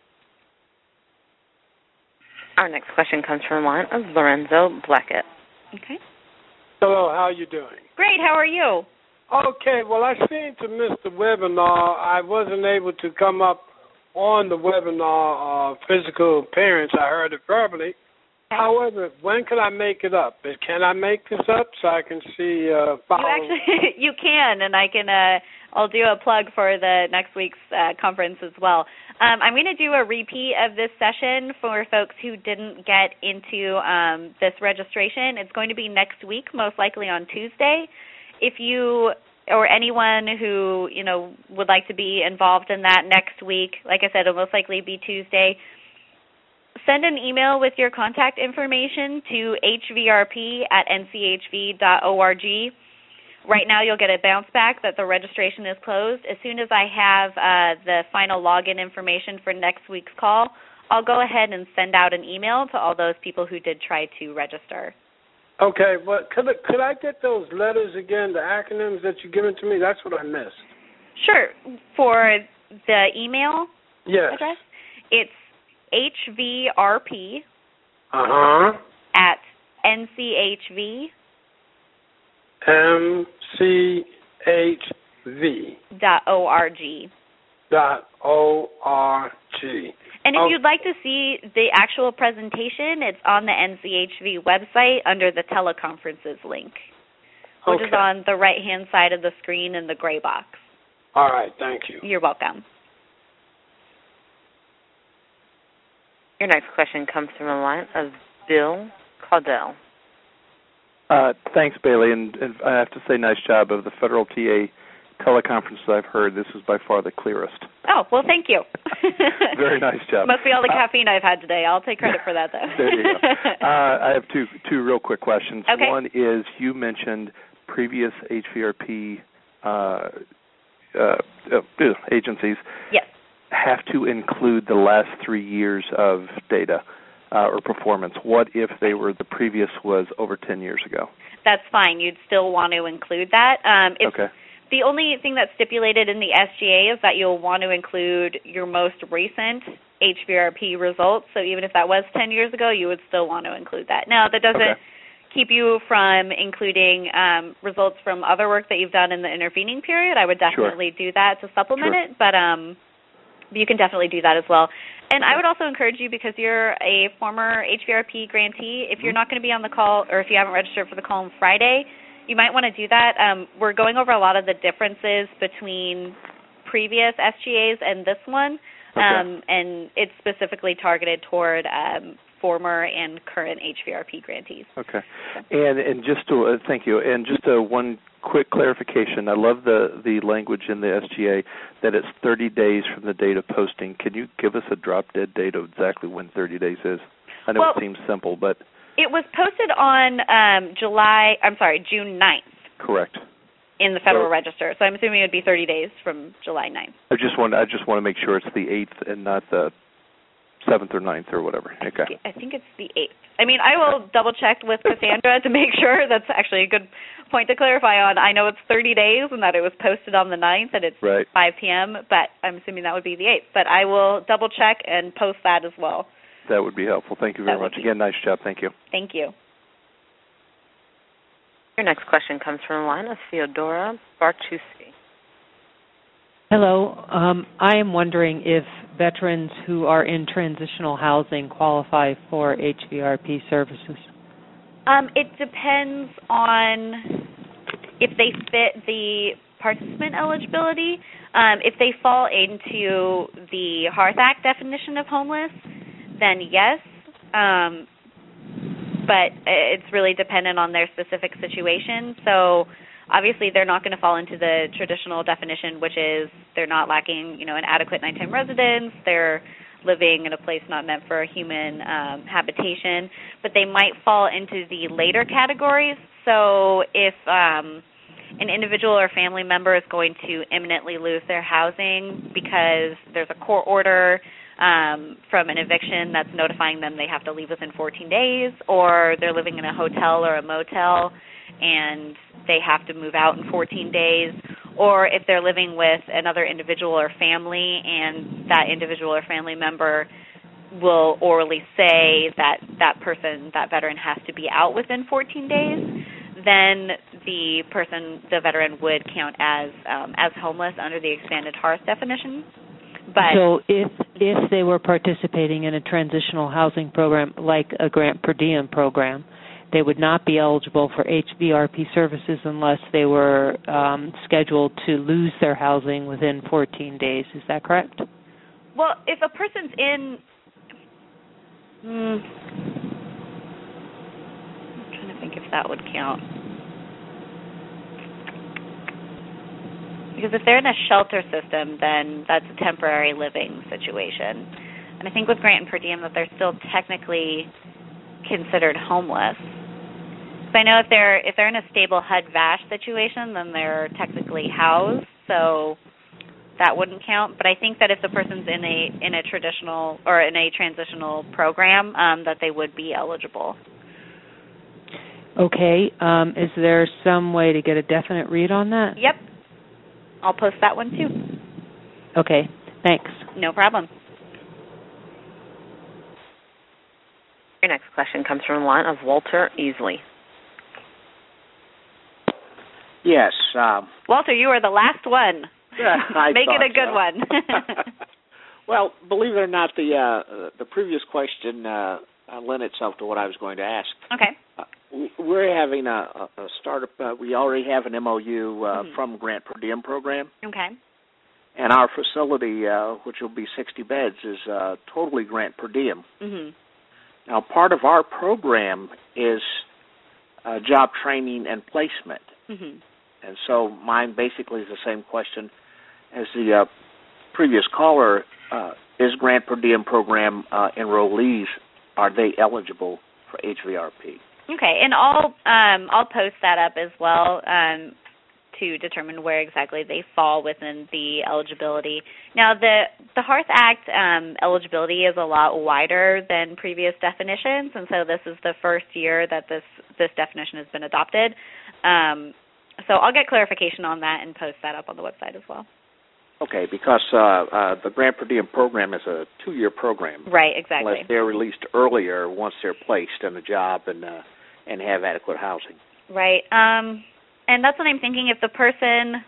Our next question comes from the line of Lorenzo Blackett. Okay. Hello, how are you doing? Great, how are you? Okay, well, I seem to miss the webinar. I wasn't able to come up on the webinar uh, physical appearance. I heard it verbally. Okay. However, when can I make it up? Can I make this up so I can see uh, follow? You actually, you can, and I can, uh, I'll do a plug for the next week's uh, conference as well. Um, I'm going to do a repeat of this session for folks who didn't get into um, this registration. It's going to be next week, most likely on Tuesday. If you or anyone who, you know, would like to be involved in that next week, like I said, it'll most likely be Tuesday, send an email with your contact information to h v r p at n c h v dot org. Right now you'll get a bounce back that the registration is closed. As soon as I have uh, the final login information for next week's call, I'll go ahead and send out an email to all those people who did try to register. Okay, but could I, could I get those letters again, the acronyms that you're giving to me? That's what I missed. Sure. For the email yes. address, it's H V R P uh-huh. at N C H V M C H V dot O R G. Dot O R G. And if oh. you'd like to see the actual presentation, it's on the N C H V website under the teleconferences link, which okay. is on the right-hand side of the screen in the gray box. All right, thank you. You're welcome. Your next question comes from the line of Bill Caudell. Uh, thanks, Bailey, and, and I have to say nice job of the Federal T A teleconferences I've heard. This is by far the clearest. Oh, well, thank you. Very nice job. Must be all the uh, caffeine I've had today. I'll take credit for that, though. There you go. Uh, I have two two real quick questions. Okay. One is you mentioned previous H V R P uh, uh, uh, agencies yes. have to include the last three years of data uh, or performance. What if they were the previous was over ten years ago? That's fine. You'd still want to include that. Um, it's, okay. The only thing that's stipulated in the S G A is that you'll want to include your most recent H V R P results. So even if that was ten years ago, you would still want to include that. Now, that doesn't okay. keep you from including um, results from other work that you've done in the intervening period. I would definitely sure. do that to supplement sure. it, but um, you can definitely do that as well. And I would also encourage you, because you're a former H V R P grantee, if you're not going to be on the call or if you haven't registered for the call on Friday, you might want to do that. Um, we're going over a lot of the differences between previous S G As and this one, okay. um, and it's specifically targeted toward um, former and current H V R P grantees. Okay. And and just to, uh, thank you. And just uh, one quick clarification. I love the, the language in the S G A that it's thirty days from the date of posting. Can you give us a drop-dead date of exactly when thirty days is? I know well, it seems simple, but... It was posted on um, July, I'm sorry, June ninth. Correct. In the Federal so, Register. So I'm assuming it would be thirty days from July ninth. I just want I just want to make sure it's the eighth and not the seventh or ninth or whatever. Okay. I think it's the eighth. I mean, I will double-check with Cassandra to make sure. That's actually a good point to clarify on. I know it's thirty days and that it was posted on the ninth and it's right. five p.m., but I'm assuming that would be the eighth. But I will double-check and post that as well. That would be helpful. Thank you very that much. Be. Again, nice job. Thank you. Thank you. Your next question comes from the line of Theodora Bartusi. Hello. Um, I am wondering if veterans who are in transitional housing qualify for H V R P services. Um, it depends on if they fit the participant eligibility. Um, if they fall into the HEARTH Act definition of homeless, then yes. Um, but it's really dependent on their specific situation. So obviously they're not going to fall into the traditional definition, which is they're not lacking, you know, an adequate nighttime residence, they're living in a place not meant for a human um, habitation, but they might fall into the later categories. So if um, an individual or family member is going to imminently lose their housing because there's a court order um, from an eviction that's notifying them they have to leave within fourteen days, or they're living in a hotel or a motel and they have to move out in fourteen days, or if they're living with another individual or family and that individual or family member will orally say that that person, that veteran, has to be out within fourteen days, then the person, the veteran, would count as um, as homeless under the expanded HEARTH definition. But so if if they were participating in a transitional housing program like a grant per diem program, they would not be eligible for H V R P services unless they were um, scheduled to lose their housing within fourteen days. Is that correct? well, if a person's in, hmm, I'm trying to think if that would count. Because if they're in a shelter system, then that's a temporary living situation. And I think with grant and per diem that they're still technically considered homeless. So I know if they're if they're in a stable H U D-V A S H situation, then they're technically housed, so that wouldn't count. But I think that if the person's in a in a traditional or in a transitional program, um, that they would be eligible. Okay. Um, is there some way to get a definite read on that? Yep. I'll post that one too. Okay. Thanks. No problem. Your next question comes from the line of Walter Easley. Yes. Um, Walter, you are the last one. I Make it a good so. one. Well, believe it or not, the uh, the previous question uh, lent itself to what I was going to ask. Okay. Uh, we're having a, a startup. Uh, we already have an M O U uh, mm-hmm. from Grant Per Diem program. Okay. And our facility, uh, which will be sixty beds, is uh, totally Grant Per Diem. Mm-hmm. Now, part of our program is uh, job training and placement. Mm-hmm. And so mine basically is the same question as the uh, previous caller. Uh, is Grant Per Diem program uh, enrollees, are they eligible for H V R P? Okay, and I'll um, I'll post that up as well um, to determine where exactly they fall within the eligibility. Now, the the Hearth Act um, eligibility is a lot wider than previous definitions, and so this is the first year that this this definition has been adopted. Um, so I'll get clarification on that and post that up on the website as well. Okay, because uh, uh, the Grant Per Diem program is a two-year program. Right, exactly. Unless they're released earlier once they're placed in a job and uh, and have adequate housing. Right. Um, and that's what I'm thinking. If the person,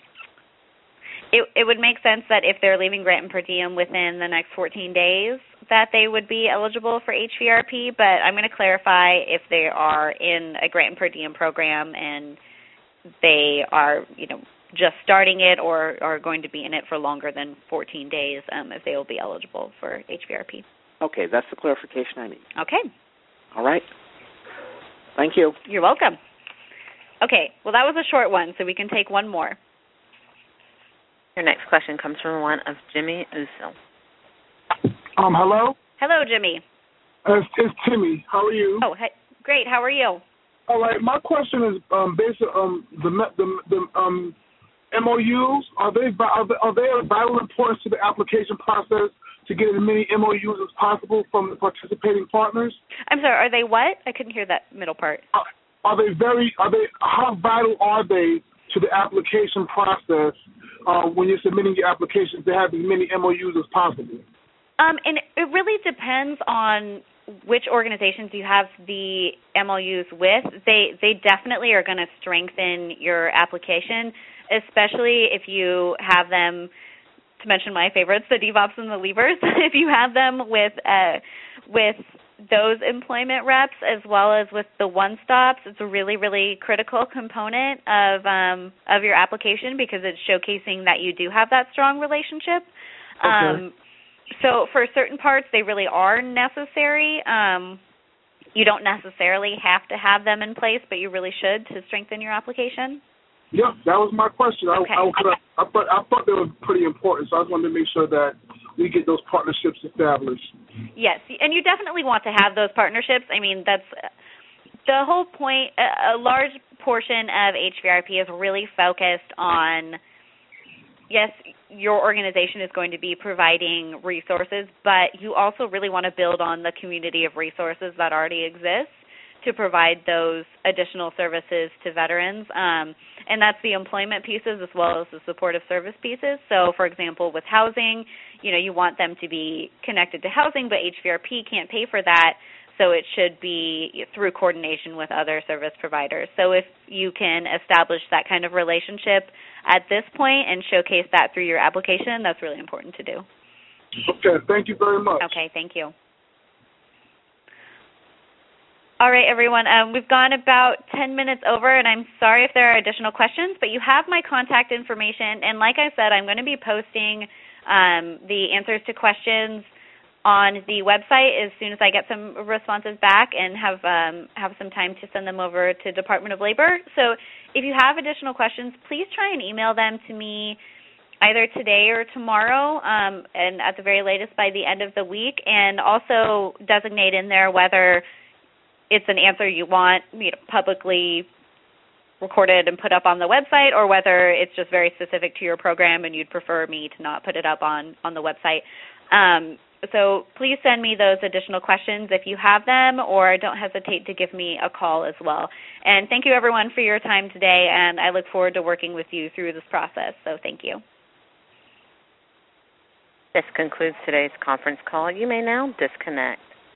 it it would make sense that if they're leaving Grant and Per Diem within the next fourteen days, that they would be eligible for H V R P. But I'm going to clarify if they are in a Grant and Per Diem program and they are, you know, just starting it or are going to be in it for longer than fourteen days, um, if they will be eligible for H V R P. Okay, that's the clarification I need. Okay. All right. Thank you. You're welcome. Okay, well, that was a short one, so we can take one more. Your next question comes from the line of Jimmy Uso. Um, hello? Hello, Jimmy. Uh, it's, it's Timmy. How are you? Oh, hey, great. How are you? All right. My question is um, based on um, the the, the um, M O Us. Are they are they, are they of vital importance to the application process to get as many M O Us as possible from the participating partners? I'm sorry. Are they what? I couldn't hear that middle part. Are, are they very? Are they? How vital are they to the application process uh, when you're submitting your application to have as many M O Us as possible? Um, and it really depends on which organizations you have the M O Us with. They they definitely are going to strengthen your application, especially if you have them, to mention my favorites, the D V O Ps and the Leavers. If you have them with uh, with those employment reps as well as with the one-stops, it's a really, really critical component of um, of your application because it's showcasing that you do have that strong relationship. Okay. Um, So for certain parts, they really are necessary. Um, you don't necessarily have to have them in place, but you really should to strengthen your application. Yep, that was my question. I, Okay. I, I, I, thought, I thought they were pretty important, so I just wanted to make sure that we get those partnerships established. Yes, and you definitely want to have those partnerships. I mean, that's the whole point. A, a large portion of H V R P is really focused on, yes, your organization is going to be providing resources, but you also really want to build on the community of resources that already exists to provide those additional services to veterans. Um, and that's the employment pieces as well as the supportive service pieces. So, for example, with housing, you know, you want them to be connected to housing, but H V R P can't pay for that. So it should be through coordination with other service providers. So if you can establish that kind of relationship at this point and showcase that through your application, that's really important to do. Okay, thank you very much. Okay, thank you. All right, everyone, um, we've gone about ten minutes over, and I'm sorry if there are additional questions, but you have my contact information, and like I said, I'm going to be posting um, the answers to questions on the website as soon as I get some responses back and have um, have some time to send them over to Department of Labor. So if you have additional questions, please try and email them to me either today or tomorrow, um, and at the very latest by the end of the week, and also designate in there whether it's an answer you want, you know, publicly recorded and put up on the website, or whether it's just very specific to your program and you'd prefer me to not put it up on, on the website. Um, So please send me those additional questions if you have them, or don't hesitate to give me a call as well. And thank you, everyone, for your time today, and I look forward to working with you through this process. So thank you. This concludes today's conference call. You may now disconnect.